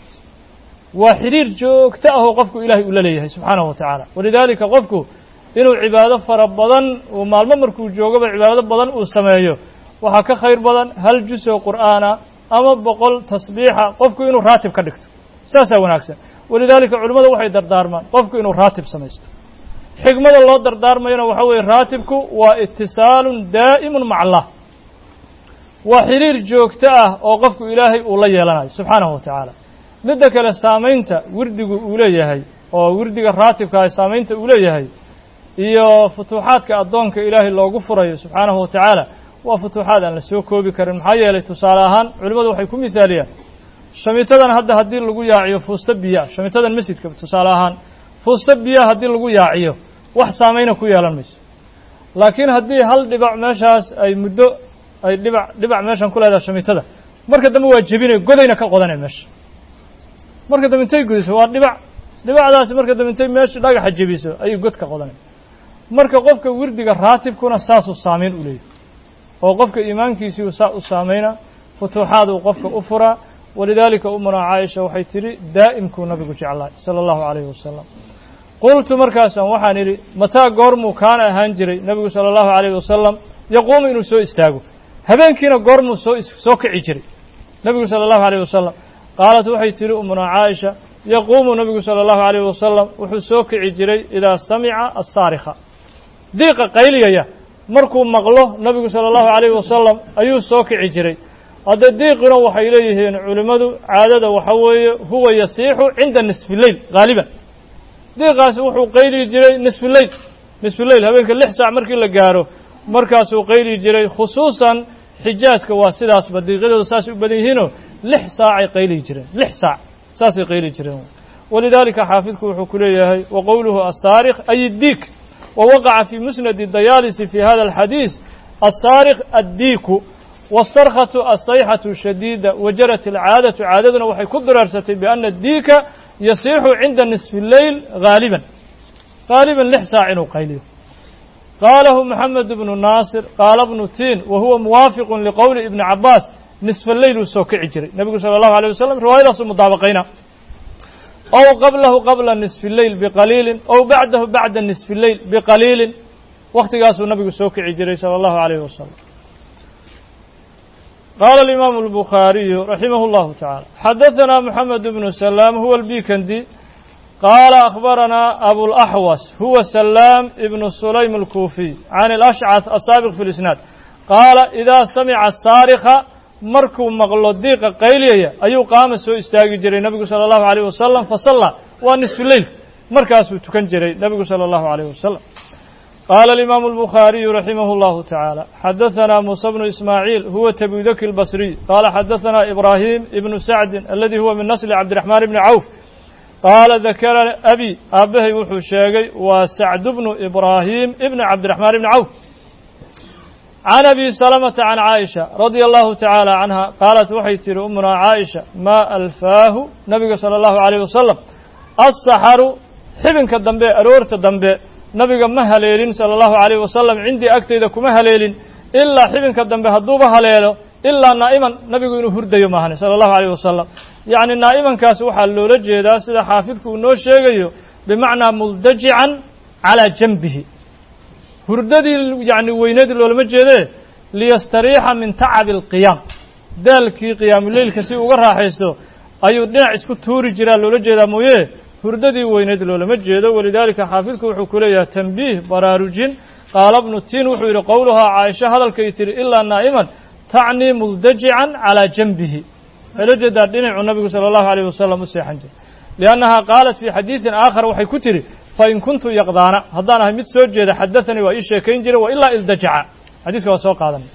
A: وحرير جوكته قفك إلهي أولا ليه سبحانه وتعالى ولذلك قفك إنه عبادة فربضان وما الممركو جوغب عبادة بدن وسمايه وحكا خير بدن هل جزء قرآن أما بقول تصبيحة قفك إنه راتب كدكت ساسا وناكسا ولذلك علماء وحي دردارمان قفك إنه راتب سميست حكمة الله دردارمان وحوي راتبك واتصال دائم مع الله وحرير جوكته وقفك إلهي أولا يلنا سبحانه وتعالى midda kale saamaynta wirdigu uu leeyahay oo wirdiga raatibka ay saamaynta uu leeyahay iyo futuuxaadka adoonka ilaahay loogu furayo subxaanahu wa tacaala waa futuuxaad aan la soo koobi karin maxaa yeelay tusaale ahaan culimmadu waxay ku misaaliyaan shamitadan hadda haddii lagu yaaciyo fuusta biyaa shamitadan masjidka tusaale ahaan fuusta biyaa haddii lagu yaaciyo wax saamayna ku yeelan mayso laakiin haddii hal dhibac meeshaas ay muddo ay dhibac meeshan ku leedahay shamitada marka dambe waa jebinay godayna ka qodanay meesha marka dambe intay gudiso waa dhibacdaasi marka dambe intay meesha dhagaxa jebiso ayuu god ka qodanay marka qofka wirdiga raatibkuna saas u saameyn u leeyahay oo qofka iimaankiisii u saameeyna futuuxaad uu qofka u fura walidaalika umuna Aisha waxay tiri daa'imku nabigu jeclaa sallallahu alayhi wasallam qultu markaasan waxaan iri mataa goormu kaan ahaan jiray nabigu sallallahu alayhi wasallam yaquum inuu soo istaago habeenkiina goormu soo kici jiray nabigu sallallahu alayhi wasallam قالت وحي تري أمنا عائشة يقوم النبي صلى الله عليه وسلم وحسوك عجري إذا سمع الصارخة ديق قيلية مركو مغلو النبي صلى الله عليه وسلم أيو سوك عجري هذا الديق وحي إليه علماء عادة وحوي هو يصيح عند نصف الليل غالبا ديق سوحو قيلي جري نصف الليل هبينك اللحسة مركي لقارو مركز قيلي جري خصوصا حجازك واسداس بديقيدو ساس بديهينو 6 ساعة قيلي جرين 6 ساعة ساس قيلي جرين ولذلك حافظك وحكوليه وقوله الصارخ أي الديك ووقع في مسند الديالسي في هذا الحديث الصارخ الديك والصرخة الصيحة الشديدة وجرت العادة عادتنا وحي كدر أرستي بأن الديك يصيح عند نصف الليل غالبا 6 ساعة قيليه قاله محمد بن ناصر قال ابن تين وهو موافق لقول ابن عباس نصف الليل سوكع جري النبي صلى الله عليه وسلم رواية مطابقين أو قبل نصف الليل بقليل أو بعد نصف الليل بقليل وقت قاسوا النبي سوكع جري صلى الله عليه وسلم قال الإمام البخاري رحمه الله تعالى حدثنا محمد بن سلام هو البيكندي قال أخبرنا أبو الأحوص هو سلام ابن سليم الكوفي عن الأشعث السابق في الإسناد قال إذا سمع الصارخ مركو مغلوديق قيلية أيو قام سو استاغي جري نبي صلى الله عليه وسلم فصلى ونصف الليل مركز تكن جري نبي صلى الله عليه وسلم قال الإمام البخاري رحمه الله تعالى حدثنا موسى بن إسماعيل هو تبوذك البصري قال حدثنا إبراهيم ابن سعد الذي هو من نسل عبد الرحمن بن عوف قال ذكر أبي أبه وحشاقي وسعد بن إبراهيم ابن عبد الرحمن بن عوف عن أبي سلمة عن عائشة رضي الله تعالى عنها قالت وحيتر أمنا عائشة ما ألفاه نبي صلى الله عليه وسلم السحر حبن كالدنبي أرورت الدنبي نبي ما هليلين صلى الله عليه وسلم عندي أكتيدك ما هليلين إلا حبن كالدنبي هدوبة هليلو إلا نائما نبي إنه هرد يومهني صلى الله عليه وسلم يعني نائما كاسوحا اللولجي دا سيدا حافظك ونو شيغيو بمعنى ملتجعا على جنبه هرددي يعني وينادي لولما جيده ليستريح من تعب القيام دالكي قيام الليل كسي uga raaxaysto ayuu dhinac isku tuuri jiraa loola jeedaa mooyee hurdadii weyneed loolama jeedo walidaalika xaafidku wuxuu ku leeyahay tanbiih baraarujin qaala ibn tiin wuxuu yiri qowluha Aisha hadalkay tiri illa naa'iman tacni muldajican calaa janbihi waxay la jeedaa dhinacuu nabigu sala allahu alayh wasalam u seexan jiray liannaha qaalat fii xadiidin aakhar waxay ku tidhi fain kuntu yaqdaana haddaan ahay mid soo jeeda xadaanii waa ii sheekayn jiray wa ilaa ildajaca xadiiska waa soo qaadanay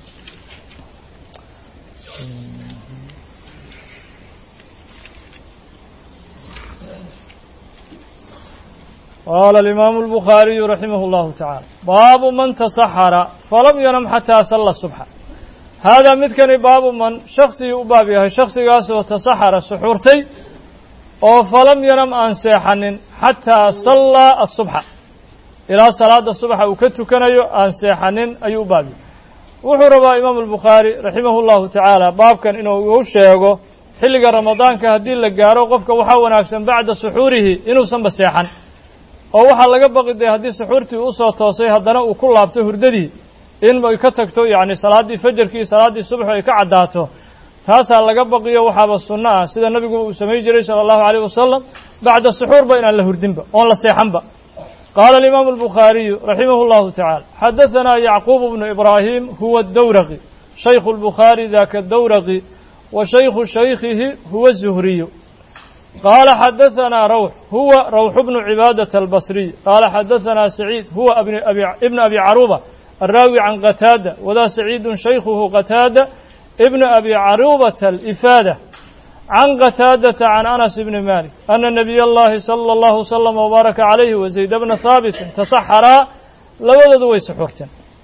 A: qaala alimaamu albukhaariyu raximah اllahu tacaala baabu man tasaxara falam yanam xataa salla subxa haadaa midkani baabu man shaksigii u baab yahay shaksigaasoo tasaxara suxuurtay oo falam yanam aan seexanin xataa sallaa asubxa ilaa salaada subxa uu ka tukanayo aan seexanin ayuu u baab yahay wuxuu rabaa imaamu albukhaari raximahu llahu tacaala baabkan inuu u sheego xilliga ramadaanka haddii la gaaro qofka waxaa wanaagsan bacda suxuurihi inuusanba seexan oo waxaa laga baqi dee haddii suxuurtii u soo toosay haddana uu ku laabto hurdadii in ay ka tagto yacni salaaddii fajarkii salaaddii subaxu ay ka caddaato taasaa laga baqiyo waxaaba sunno ah sida nebigu uu samayn jiray sala allahu alayh wasalam bacda suxuurba inaan la hurdinba oon la seexanba qaala alimaamu albukhaariyu raximahu llahu tacaala xadahanaa yacquub bnu ibraahim huwa adawraqi shaykhu albukhaari daka dawraqi wa shaykhu shaykhihi huwa zuhriyu qaala xadahanaa rawx huwa rawx bnu cibaadata albasriy qaala xadahanaa saciid huwa ibnu abi caruuba الراوي عن قتادة وذا سعيد شيخه قتادة ابن أبي عروبة الإفادة عن قتادة عن أنس بن مالك أن نبي الله صلى الله وسلم وبارك عليه وزيد بن ثابت تسحرا لولد ويسحورتا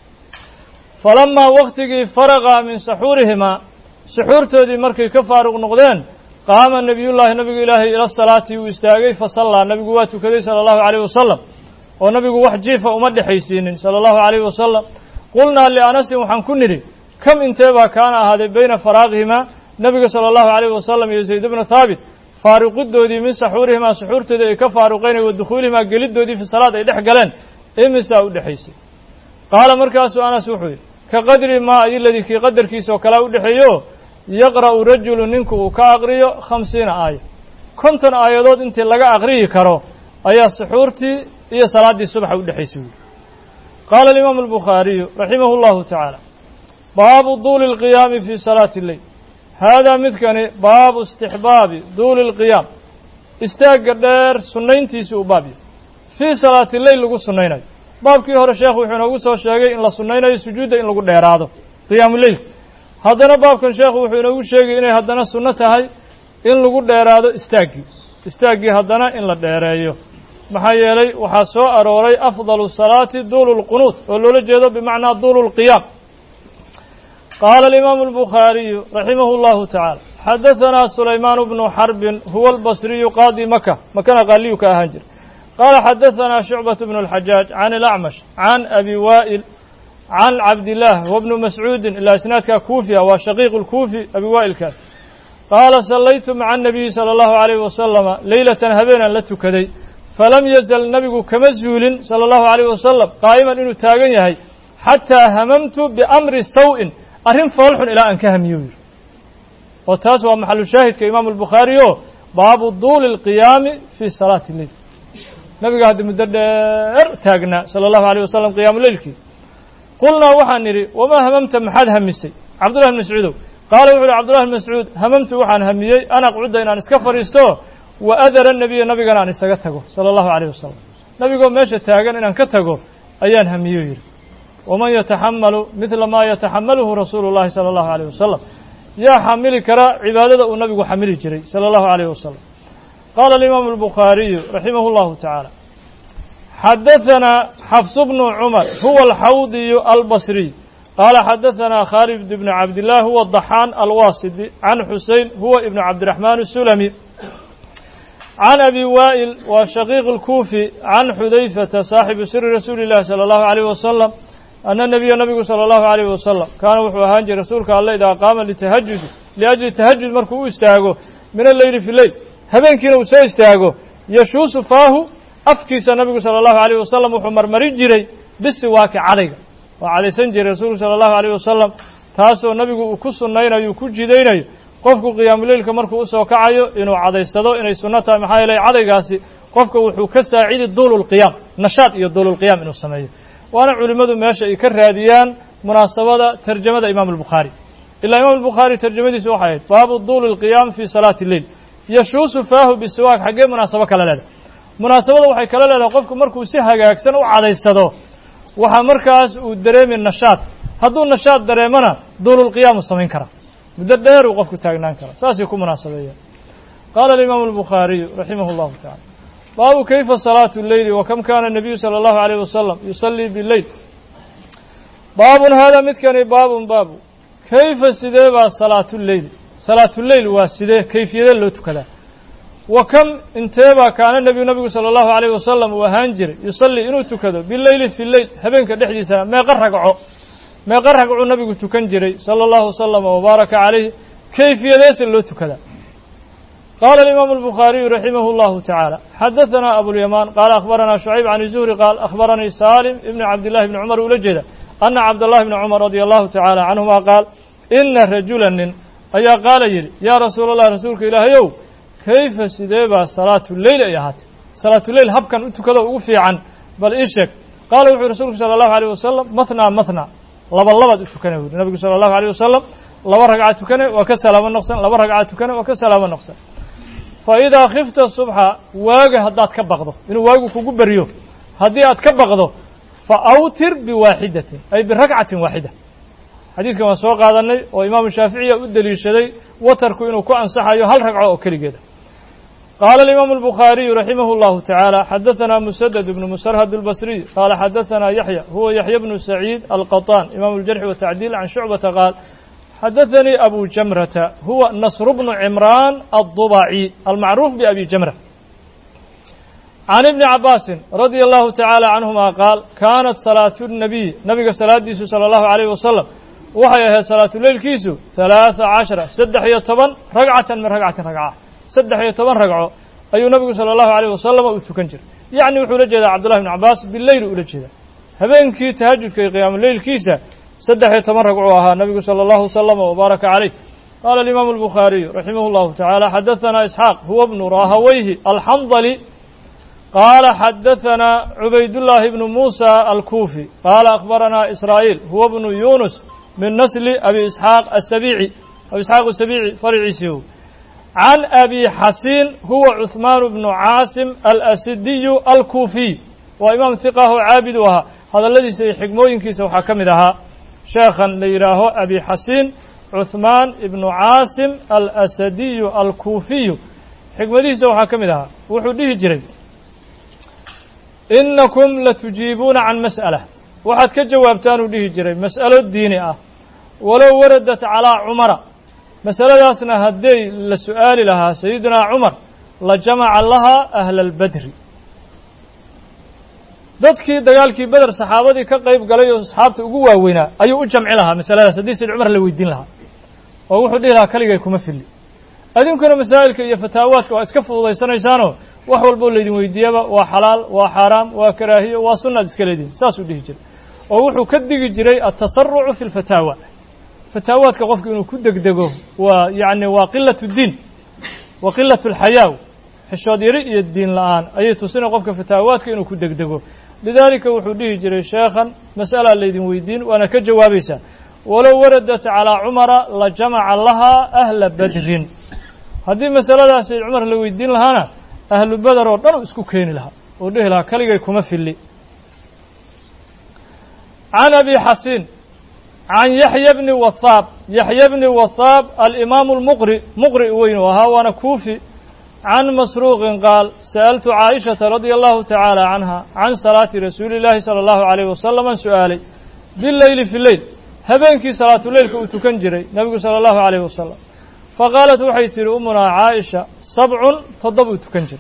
A: فلما وقتك فرغا من سحورهما سحورته دي مركي كفارق نقدين قام النبي الله نبي الله إلى الصلاة واستاغي فصلى النبي واتو كذي صلى الله عليه وسلم oo nabigu wax jiifa uma dhexaysiinin sala allahu calayhi wasalam qulnaa lianasin waxaan ku nidhi kam intee baa kaana ahaaday bayna faraaqihimaa nebiga sala allahu calayhi wasalam iyo zayd bna thaabit faaruqidoodii min saxuurihimaa suxuurtoodii ay ka faaruqeen wa dukhuulihimaa geliddoodii fi salaad ay dhex galeen imisaa u dhexaysay qaala markaasuu anas wuxuu yidhi ka qadri maa ayiladii kii qadarkiisa oo kalea u dhexeeyo yaqra'u rajulu ninku uu ka aqriyo 50 aaya 50 aayadood intii laga aqriyi karo ayaa suxuurtii iyo salaaddii subaxa u dhexaysay wuli qaala alimaamu albukhaariyu raximahu اllahu tacaala baabu duuli اlqiyaami fii salaati اleyl haadaa midkani baabu istixbaabi duuli اlqiyaam istaagga dheer sunnayntiisii u baab yahay fii salaati leyl lagu sunnaynayo baabkii hore sheekhu wuxuu inoogu soo sheegay in la sunnaynayo sujuudda in lagu dheeraado qiyaamu leylka haddana baabkan sheekhu wuxuu inoogu sheegay inay haddana sunno tahay in lagu dheeraado istaaggii haddana in la dheereeyo maxaa yeelay waxaa soo arooray afdalu salaati duulu lqunuut oo loola jeedo bimacnaa duulu lqiyaam qaala alimaamu albukhaariyu raximahu llahu tacaala xadahanaa sulaymaan bnu xarbin huwa albasriyu qaadi makana qaaliyu ka ahaan jira qaala xadahanaa shucbat bnu اlxajaaj can ilacmash can abi waa'il can cabdillaah huwa bnu mascuudin ilaa isnaadkaa kuufiya waa shaqiiqu lkuufi abi waa'ilkaas qaala sallaytu maca anabiyi sala allahu alayh wasalama leylatan habeenaan la tukaday falam yazal nabigu kama zuulin sala allahu alayh wasalam qaa'iman inuu taagan yahay xataa hamamtu biamri saw-in arrin foolxun ilaa aan ka hamiyo yidhi oo taas waa maxalu shaahidka imaamu albukhaari o baabu duuli اlqiyaami fii salaati leyl nabiga haddi muddo dheer taagnaa sala allahu alayh wasalam qiyaamu leylkii qulnaa waxaan nidhi wamaa hamamta maxaad hamisay cabdullahi bn mascuudow qaala wuxu uhi cabdullahi bn mascuud hamamtu waxaan hamiyey an aqcuda inaan iska fadhiisto wa adara nabiya nabigana aan isaga tago sala allahu alayh wasalam nabigoo meesha taagan inaan ka tago ayaan hamiyo yidhi waman yataxamalu midla maa yataxamaluhu rasuulu llahi sala allahu alayh wasalam yaa xamili kara cibaadada uu nabigu xamili jiray sala allahu alayh wasalam qaala alimaamu albukhaariyu raximahu llahu tacaala xadahanaa xafs bnu cumar huwa alxawdiyu albasriy qaala xadahanaa khaalid bnu cabdillaah huwa daxaan alwaasidi can xusein huwa ibnu cabdiraxmaan asulami can abi waa'il waa shaqiiq اlkuufi can xudayfata saaxibu siri rasuuli اllahi salى allahu alayh wasalam ana nabiya nabigu salى allahu alayh wasalam kaana wuxuu ahaan jiray rasuulka alle idaa qaama litahajudi liajli tahajud markuu u istaago min alleyli fi leyl habeenkiina uu soo istaago yashuusu faahu afkiisa nabigu salى allahu alayh wasalam wuxuu marmarin jiray bisiwaaki cadayga waa cadaysan jiray rasuulku salى allahu alayh wasalam taasoo nabigu uu ku sunnaynayo uu ku jidaynayo qofku qiyaamuleylka markuu usoo kacayo inuu cadaysado inay sunno tahay maxaa yeelay cadaygaasi qofka wuxuu ka saacidi duulu lqiyaam nashaad iyo duululqiyaam inuu sameeyo waana culimmadu meesha ay ka raadiyaan munaasabada tarjamada imaamu albukhaari إلا إمام البخاري ترجمة سوحيد باب طول القيام في صلاة الليل يشوس فاه بالسواك حقه مناسبة كلا لا مناسبة وحي كلا لا قفكم مركو سيها أكسن وعلى الصدو وحا مركز ودريم النشاط هذو النشاط دريمنا طول القيام الصمين كرا بدر وقفك تاغنان كرا ساس يكون مناسبة. قال الإمام البخاري رحمه الله تعالى باب كيف صلاة الليل وكم كان النبي صلى الله عليه وسلم يصلي بالليل. باب هذا متكني باب كيف سيدة صلاة الليل صلاة الليل وسيدة كيفية لو تكذا وكم انتبه كان النبي صلى الله عليه وسلم وهانجر يصلي إنه تكذا بالليل في الليل هبينك دحديسا ما قرقعوا النبي تكنجري صلى الله وسلم وبارك عليه كيفية ليس لو تكذا. قال الإمام البخاري رحمه الله تعالى حدثنا أبو اليمان قال أخبرنا شعيب عن الزهري قال أخبرني سالم ابن عبد الله بن عمر ولجده أن عبد الله بن عمر رضي الله تعالى عنهما قال إن رجلا أيا قال يا رسول الله رسولك إلهي كيف سيديبا صلاة الليل أيهات صلاة الليل هب كان أنتكذا وفي عن بل إيشك قال وحي رسولك صلى الله عليه وسلم مثنى لبا تكنه النبي صلى الله عليه وسلم لبا ركعات تكنه وكسلام النقصان لبا ركعات تكنه وكسلام النقصان فإذا خفت الصبح واجه هدات كبقضه إنه واجه كوجبريو هديات كبقضه فأوتر بواحدة أي بركعة واحدة. حديث كما سوق هذا النبي وإمام الشافعي والدليل شدي وتركوا إنه كأن صحيح هل ركعة أو كل جدا. قال الإمام البخاري رحمه الله تعالى حدثنا مسدد بن مسرهد البصري قال حدثنا يحيى بن سعيد القطان إمام الجرح والتعديل عن شعبة قال حدثني أبو جمرة هو نصر بن عمران الضبعي المعروف بأبي جمرة عن ابن عباس رضي الله تعالى عنهما قال كانت صلاة نبي صلاة ديسو صلى الله عليه وسلم وهي صلاة الليل كيسو 13 سدحية رقعة من رقعة 13 رقعة أي نبي صلى الله عليه وسلم وتكنجر يعني وحول جدا عبد الله بن عباس بالليل ولجدا هبين كي تهجد كي قيام الليل كيسة 13 رقعها نبي صلى الله عليه وسلم وبارك عليه. قال الإمام البخاري رحمه الله تعالى حدثنا إسحاق هو ابن راهويه الحنظلي قال حدثنا عبيد الله بن موسى الكوفي قال أخبرنا إسرائيل هو ابن يونس من نسل أبي إسحاق السبيعي فرعي سيو عن أبي حسين هو عثمان بن عاصم الأسدي الكوفي وإمام ثقة عابدها هذا الذي سيحكموين كيس وحكمدها شيخا ليراه أبي حسين عثمان بن عاصم الأسدي الكوفي حكمدي سوحكمدها وحديه جري إنكم لتجيبون عن مسألة واحد كجوابتان وديه جري مسألة الدينية ولو وردت على عمر مسألة ياسنا هدي للسؤال لها سيدنا عمر لجمع لها أهل البدر dadkii dagaalkii badar saxaabadii ka qayb galay oo asxaabta ugu waaweynaa ayuu u jamci lahaa masaladaas hadii sid Umar la weydiin lahaa oo wuxuu dhihi lahaa kaligay kuma fili adinkuna masaa'ilka iyo fataawaadka waa iska fududeysanaysaan wax walba la idin weydiiyaba waa xalaal waa xaraam waa karaahiyo waa sunnad iska leedin saas uu dhihi jiray oo wuxuu ka digi jiray at-tasarru'u fi al-fataawa fataawaadka qofku inuu ku degdego waa yaani waa qillatu diin wa qillatu al-hayaa xishood yari iyo diin la'aan ayay tusina qofka fataawaadka inuu ku degdego lidalika wuxuu dhihi jiray sheekhan mas'ala leedin weydiin waana ka jawaabaysaa walaw waradat ala umara la jama'a laha ahla badrin hadii masaladaas Umar la weydiin lahaana ahlu badar oo dhan isku keeni lahaa oo dhihi lahaa kaligay kuma fili عن أبي حسين عن يحيى بن وثاب الإمام المقرئ وينها وانا كوفي عن مسروق قال سألت عائشة رضي الله تعالى عنها عن صلاة رسول الله صلى الله عليه وسلم سؤالي بالليل في الليل هبينك صلاة الليل كنجري نبي صلى الله عليه وسلم فقالت وحيتر أمنا عائشة 7 تضبط كنجر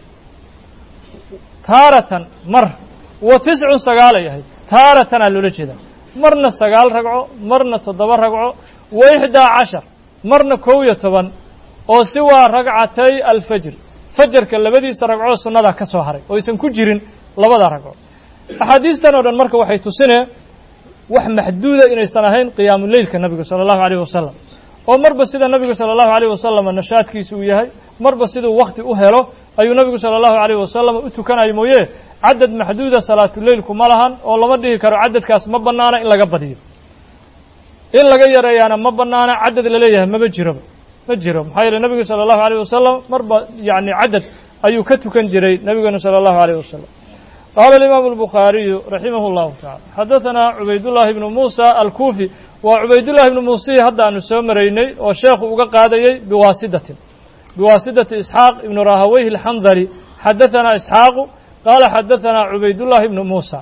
A: تارة مر و9 سقالي تارة اللولجة مرنا 9 رقعو مرنا 7 رقعو و11 مرنا 12 oo si waa ragcatay al-fajr fajrka labadiisa ragcoo sunnada ka soo haray oo aysan ku jirin labada ragco ahadiistan oo dhan marka waxay tusinay wax maxduuda inaysan ahayn qiyaamul leylka nabiga sallallahu alayhi wasallam oo marba sida nabiga sallallahu alayhi wasallam nashaadkiisu uu yahay marba sida waqti u helo ayuu nabiga sallallahu alayhi wasallam u tukanay mooyee cadad maxduuda salaatul leylku ma lahan oo lama dhihi karo cadadkaas ma banaana in laga badiyo in laga yareeyaana ma bannaana cadad la leeyahay ma jiro maxaa yeelay nebigu sala allahu alayh wasalam marba yacni cadad ayuu ka tukan jiray nebigeenu sala allahu alayh wasalam qaala alimaamu albukhaariyu raximahu llahu tacala xadahanaa cubaydullaahi ibnu muusa alkuufi waa cubaydullahi ibnu muusii hadda aanu soo maraynay oo sheekhu uga qaadayey biwaasidati isxaaq ibnu rahaweyhi alxandari xadahanaa isxaaqu qaala xadahanaa cubaydullaahi ibnu muusa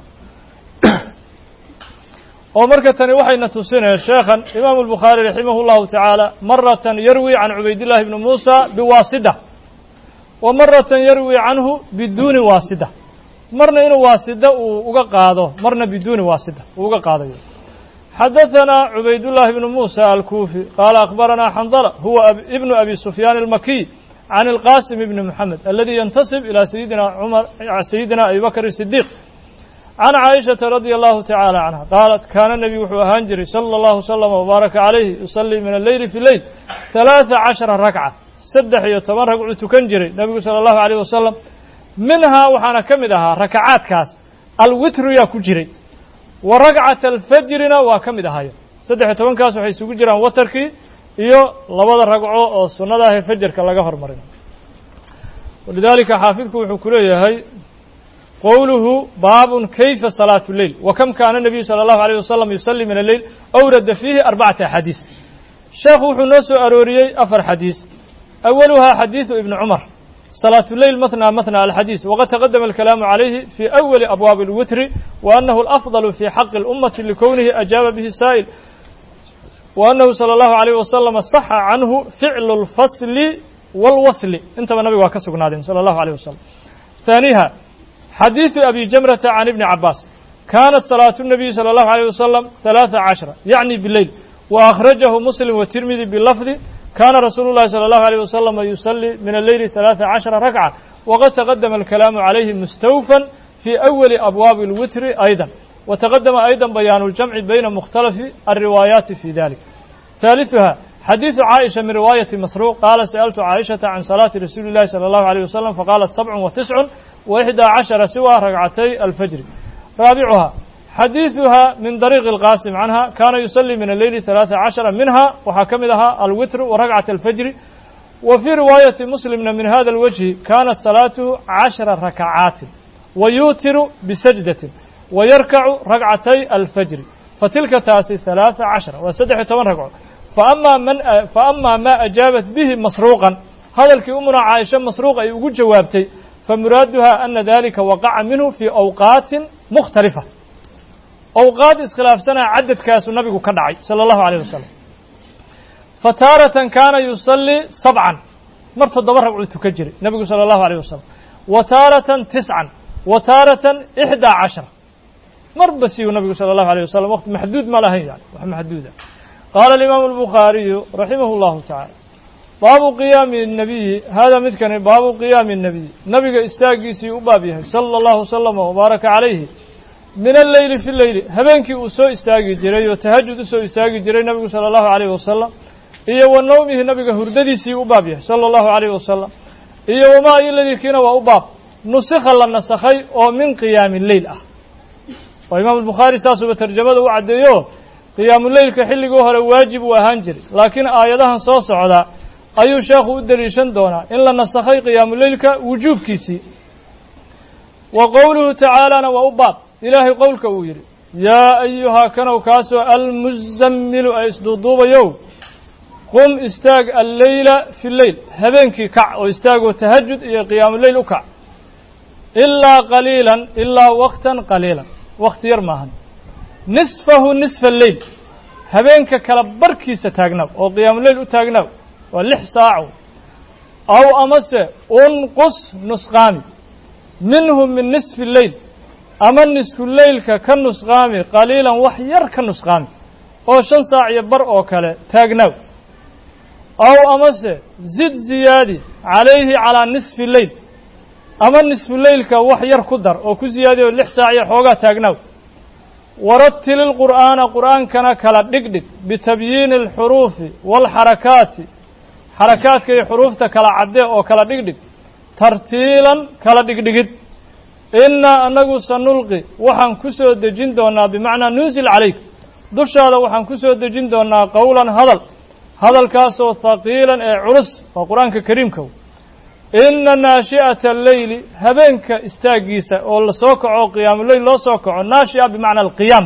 A: oo marka tani waxayna tusineen sheekhan imaamu albukhaari raximah llahu tacaala maratan yarwi can cubaydillahi ibni muusa biwaasida wa maratan yarwi canhu biduuni waasida marna inuu waasida uu uga qaado marna biduuni waasida uu uga qaadayo xadahanaa cubaydullahi ibnu muusa alkuufi qaala akhbaranaa xandala huwa ibnu abi sufyaan almakiy can alqaasim ibni moxamed aladi yantasib ilaa sayidina abi bakr sidiiq can caaishata radia allahu tacaala canha qaalat kaana nebigu wuxuu ahaan jiray sala allahu salama wbaaraka calayhi yusallii min alleyli fi leyl 13 ragca 13 ragcuu tukan jiray nebigu sala allahu alayh wasalam minhaa waxaana ka mid ahaa rakacaadkaas alwitru yaa ku jiray wa ragcata alfajrina waa ka mid ahayo 13kaas waxay isugu jiraan watarkii iyo labada ragco oo sunnada ah ee fajarka laga hormarino walidaalika xaafidku wuxuu ku leeyahay qowluhu baabun kayfa salaatu leyl wa kam kaana nabiyu sala allahu alayh wasalam yusalli min alleyl awrada fiihi 4 axaadiis sheekhu wuxuu noo soo arooriyey 4 xadiis awaluhaa xadiidu ibni cumar صلاة الليل مثنى الحديث وقد تقدم الكلام عليه في أول أبواب الوتر وأنه الأفضل في حق الأمة لكونه أجاب به السائل وأنه صلى الله عليه وسلم صح عنه فعل الفصل والوصل انت النبي واكسق نادم صلى الله عليه وسلم ثانيها حديث أبي جمرة عن ابن عباس كانت صلاة النبي صلى الله عليه وسلم 13 يعني بالليل وأخرجه مسلم والترمذي باللفظ كان رسول الله صلى الله عليه وسلم يصلي من الليل 13 ركعة وقد تقدم الكلام عليه مستوفا في أول أبواب الوتر أيضا وتقدم أيضا بيان الجمع بين مختلف الروايات في ذلك ثالثها حديث عائشة من رواية مسروق قال سألت عائشة عن صلاة رسول الله صلى الله عليه وسلم فقالت 7 و9 سوى ركعتي الفجر رابعها حديثها من طريق القاسم عنها كان يصلي من الليل 13 منها وحكمها الوتر وركعة الفجر وفي رواية مسلم من هذا الوجه كانت صلاته 10 ركعات ويوتر بسجدة ويركع ركعتي الفجر فتلك تاسي 13 و17 ركعة فأما ما أجابت به مسروقا هذا الكأمنا عائشة مسروقا يقول جوابتي فمرادها أن ذلك وقع منه في أوقات مختلفة أوقات اسخلاف سنة عدد كاس النبي كدعي صلى الله عليه وسلم فتارة كان يصلي 7 مرت الضبر تكجري النبي صلى الله عليه وسلم وتارة 9 وتارة 11 مربسي النبي صلى الله عليه وسلم وقت محدود ما له يعني محدودة قال الإمام البخاري رحمه الله تعالى باب قيام النبي هذا متكن باب قيام النبي نبي استاغيسي وبابيه صلى الله وسلم وبارك عليه من الليل في الليل habeenkii uu soo istaagi jiray oo tahajjud soo istaagi jiray nabiga sallallahu alayhi wasallam iyo wanawmihi nabiga hurdadiisii u baab yahay sallallahu alayhi wasallam iyo wama iladikina waa u baab nusikha la nasakhay oo min qiyaam al-layl ah oo imaam al-bukhari saasuba tarjumada u cadeeyo qiyaam al-laylka xilligii hore waajib u ahaan jiray laakiin aayadahan soo socda ayuu sheekhu u daliishan doonaa in la nasakhay qiyaam al-laylka wujuubkiisii wa qawluhu ta'ala wa ubab إلهي قولك ويري يا أيها كانوا كاسو المزمل أيسدودوبيو قم استاق الليل في الليل هبينكي كع واستاقوا تهجد إيا قيام الليل وكع إلا قليلا إلا وقتا قليلا وقت يرماهن نصفه نصف الليل هبينك كالبركي ستاقناو أو قيام الليل وتاقناو واللح ساعو أو أمس أنقص نسقامي منهم من نصف الليل ama nisfu leylka ka nusqaami qaliilan wax yar ka nusqaami oo 5 saac iyo bar oo kale taagnaaw aw amase zid ziyaadi calayhi calaa nisfi leyl ama nisfu leylka wax yar ku dar oo ku ziyaadiyo 6 saac iyo xoogaa taagnaaw warattil alqur'aana qur'aankana kala dhigdhig bitabyiini alxuruufi waalxarakaati xarakaadka iyo xuruufta kala cadde oo kala dhigdhig tartiilan kala dhigdhigid إنا أنغو سنلقي وحن كسو دجين دونا بمعنى ننزل عليك dushaada waxaan ku soo dejin doonaa qowlan hadalkaasoo thaqiilan ee culus waa qur-aanka kariimka ina naashi'ata alleyli habeenka istaagiisa oo la soo kaco qiyaamuleyl loo soo kaco naashi'a bimacna alqiyaam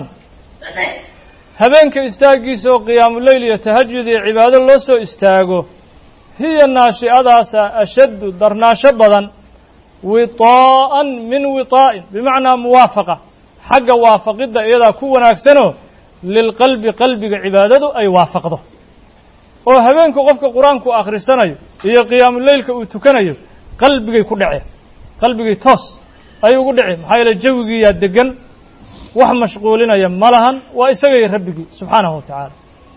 A: habeenka istaagiisa oo qiyaamuleyl iyo tahajud iyo cibaado loo soo istaago hiya naashi'adaasa ashaddu darnaasho badan witaa'an min witaa'in bimacnaa muwaafaqa xagga waafaqidda iyadaa ku wanaagsanoo lilqalbi qalbiga cibaadadu ay waafaqdo oo habeenku qofka qur-aanku akhrisanayo iyo qiyaamuleylka uu tukanayo qalbigay ku dhaceen qalbigay toos ayuu ugu dhici maxaa yeele jawigiiyaa degan wax mashquulinaya ma lahan waa isagay rabbigii subxaanahu wa tacaala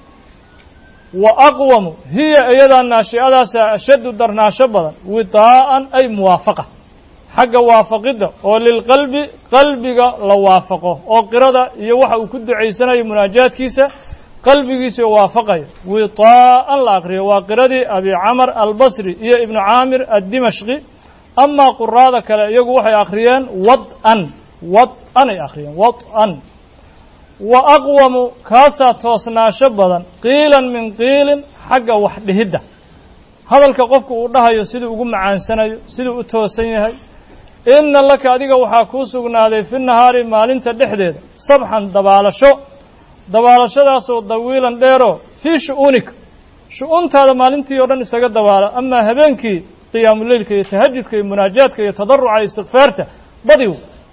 A: wa aqwamu hiya iyadaa naashi'adaasa ashaddu darnaasho badan witaa'an ay muwaafaqa xagga waafaqidda oo lilqalbi qalbiga la waafaqo oo qirada iyo waxa uu ku ducaysanayo munaajaadkiisa qalbigiisa waafaqaya witaa'an la aqriyo waa qiradii abi camar albasri iyo ibnu caamir addimashqi amaa quraada kale iyagu waxay akhriyeen wad'an ay akhriyeen wad'an wa aqwamu kaasaa toosnaasho badan qiilan min qiilin xagga wax dhihidda hadalka qofku uu dhahayo siduu ugu macaansanayo siduu u toosan yahay inna laka adiga waxaa kuu sugnaaday fi nahaari maalinta dhexdeeda sabxan dabaalashadaasoo dawiilan dheeroo fii shu'uunika shu'uuntaada maalintii oo dhan isaga dabaala amaa habeenkii qiyaamuleylka iyo tahajudka iyo munaajaadka iyo tadaruca iyo istikfaarta badiw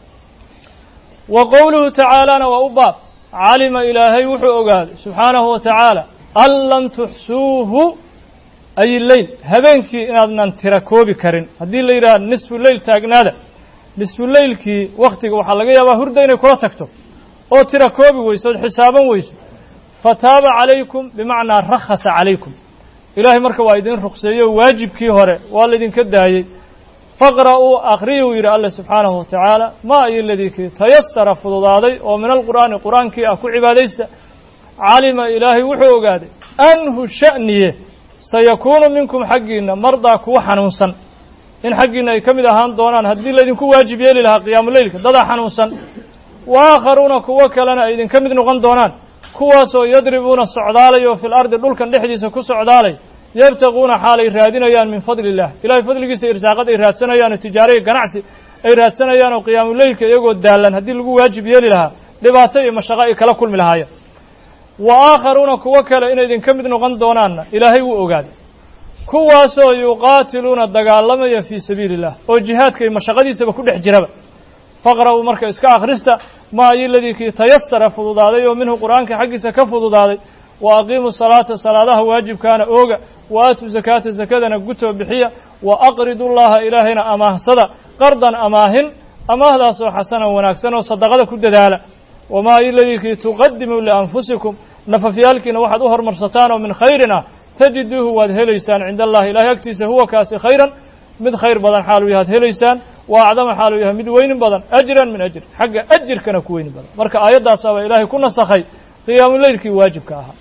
A: wa qowluhu tacaalana waa u baab calima ilaahay wuxuu ogaaday subxaanahu wa tacaala an lan tuxsuuhu ay leyl habeenkii inaadnan tira koobi karin haddii la yidhaha nisfu leyl taagnaada nisfu leylkii wakhtiga waxaa laga yaabaa hurda inay kula tagto oo tira koobi weyso ood xisaaban weyso fataaba calaykum bimacnaa rakhasa calaykum ilaahay marka waa idin ruqseeyo waajibkii hore waa laydinka daayey faqra'uu akhriyuu yidhi alle subxaanahu wa tacaala maa iyo ladii kii tayasara fududaaday oo min alqur'aani qur-aankii ah ku cibaadaysta calima ilaahay wuxuu ogaaday anhu sha'niye sayakuunu minkum xaggiinna mardaa kuwa xanuunsan in xaggiinna ay ka mid ahaan doonaan haddii laydinku waajib yeeli lahaa qiyaamuleylka dadaa xanuunsan wa aakharuuna kuwo kalena ay idinka mid noqon doonaan kuwaasoo yadribuuna socdaalay oo fil ardi dhulkan dhexdiisa ku socdaalay yabtaquuna xaalay raadinayaan min fadli illah ilahay fadligiisa irsaaqad ay raadsanayaan oo tijaaraya ganacsi ay raadsanayaan oo qiyaamuleylka iyagoo daalan haddii lagu waajib yeeli lahaa dhibaato iyo mashaqo ay kala kulmi lahaayeen wa aakharuuna kuwo kale inay idinka mid noqon doonaanna ilaahay wuu ogaaday kuwaasoo yuqaatiluuna dagaalamaya fii sabiili illah oo jihaadka iyo mashaqadiisaba ku dhex jiraba faqra'uu marka iska akhrista maa iyo ladii kii tayasara fududaaday oo minhu qur'aanka xaggiisa ka fududaaday wa aqiimu salaata salaadaha waajibkaana ooga wa aatuu zakaata zakadana gutoo bixiya wa aqridu llaha ilaahayna amaahsada qardan amaahin amaahdaasoo xasanan wanaagsan oo sadaqada ku dadaala wamaa iyo ladii kii tuqadimuu lianfusikum nafafyaalkiina waxaad u hormarsataan oo min khayrin ah tajiduuhu waad helaysaan cinda allahi ilahay agtiisa huwa kaasi khayran mid khayr badan xaaluu yahaad helaysaan wa acdama xaaluu yahay mid weynin badan ajran min ajr xagga ajirkana ku weynin badan marka aayaddaasaaba ilaahay ku nasakhay qiyaamuleylkii waajibka ahaa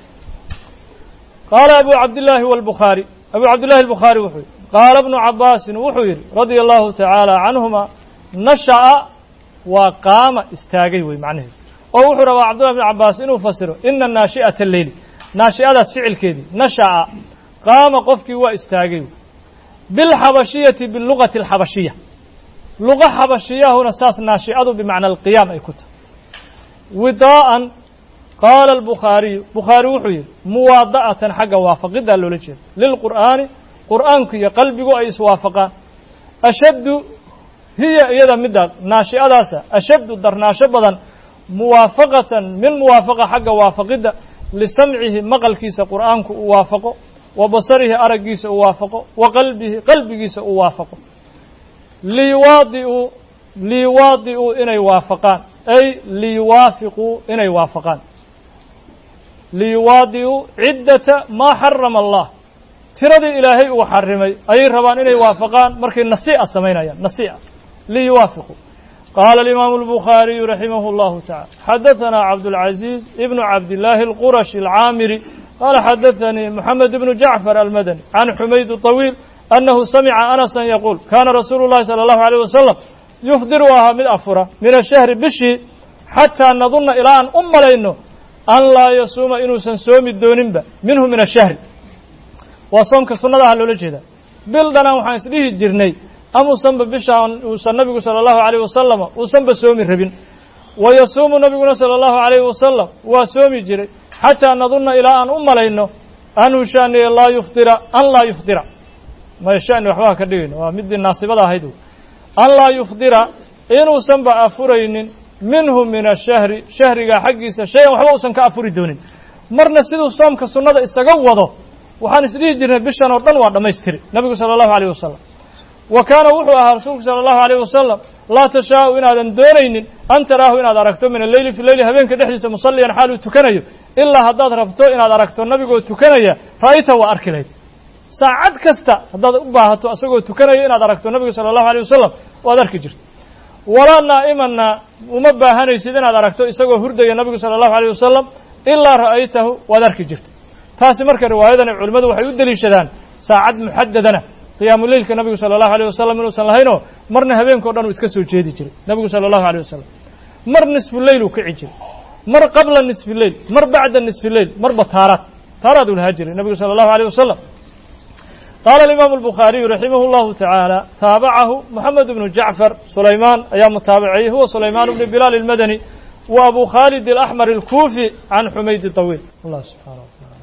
A: qaala abu cabdillaahi walbukhaari abu cabdillahi albukhaari wuxuu yidhi qaala bnu cabbaasin wuxuu yidhi radia allahu tacaala canhuma nasha'a waa qaama istaagay wey macnaheedu oo wuxuu rabaa cabdullahi bnu cabbaas inuu fasiro ina naashi'ata alleyli naashi'adaas ficilkeedii nasha'a qaama qofkii waa istaagay bilxabashiyati bilugati alxabashiya luqa xabashiyahuna saas naashi'adu bimacna alqiyaam ay ku tahay widaa'an qaala albukhaariyu bukhaari wuxuu yidhi muwaada'atan xagga waafaqiddaa loola jeeda lilqur'aani qur'aanku iyo qalbigu ay iswaafaqaan ashaddu hiya iyada middaa naashi'adaasa ashaddu darnaasho badan muwaafaqatan min muwaafaqa xagga waafaqidda lisamcihi maqalkiisa qur'aanku uu waafaqo wa basarihi araggiisa uu waafaqo wa qalbihi qalbigiisa uu waafaqo liwaadi'uu inay waafaqaan ay liyuwaafiquu inay waafaqaan liyuwaadi'uu ciddata maa xarama allah tiradii ilaahay uu xarimay ayay rabaan inay waafaqaan markay nasii'a samaynayaan nasii'a liyuwaafiquu qaala alimaamu albukhaariyu raximahu allahu tacala xadahanaa cabdulcaziiz ibnu cabdillaahi alqurashi alcaamiri qaala xadaanii moxamed ibnu jacfar almadani can xumayd طawiil annahu samica anasan yaquul kaana rasuulu llahi sala allahu alayh wasalam yufdiru ahaa mid afura min ashahri bishii xataa nadunna ilaa aan u malayno an laa yasuuma inuusan soomi dooninba minhu min ashahri waa soomka sunnada ah loola jeedaa bil dhanaan waxaan isdhihi jirnay amuusanba bishaan uusan nabigu sala allahu calayh wasalama uusanba soomi rabin wa yasuumu nabiguna sala allahu calayhi wasalam waa soomi jiray xataa nadunna ilaa aan u malayno anhu shaaniya laa yuftira an laa yuftira maya shani waxba ka dhigayno waa middii naasibada ahayd an laa yuftira inuusanba afuraynin minhu min ashahri shahrigaa xaggiisa shay-an waxba uusan ka afuri doonin marna siduu soomka sunnada isaga wado waxaan isdhihi jirnay bishan oo dhan waa dhammaystiri nabigu sala allahu alayh wasalam wa kaana wuxuu ahaa rasuulku sala allahu alayh wasalam laa tashaa'u inaadan doonaynin an taraahu inaad aragto min alleyli fi leyli habeenka dhexdiisa musalliyan xaal uu tukanayo ilaa haddaad rabto inaad aragto nabigoo tukanaya ra'ayta waa arki lahayd saacad kasta haddaad u baahato asagoo tukanaya inaad aragto nabiga sala allahu alayh wasalam waad arki jirto walaa naa'imanna uma baahanaysid inaad aragto isagoo hurdaya nabigu sala allahu alayh wasalam ilaa ra'aytahu waad arki jirta taasi marka riwaayadani culimmadu waxay u deliishadaan saacad muxadadana qiyaamuleylka nabigu sala allahu alayh wasalam inuusan lahaynoo marna habeenkao dhan uu iska soo jeedi jiray nabigu sala allahu alayh wasalam mar nisfuleyl uu kici jiray mar qabla nisfileyl mar bacda nisfileyl marba taaraad uu lahaa jiray nabigu sala allahu alayh wasalam qaala alimaamu albukhaariyu raximah llahu tacaala taabacahu moxamed bnu jacfar sulaymaan ayaa mutaabaciyey huwa sulaymaan bni bilaal almadani wa abu khaalid alaxmar alkuufi can xumayd tawiil allah subxana wa taala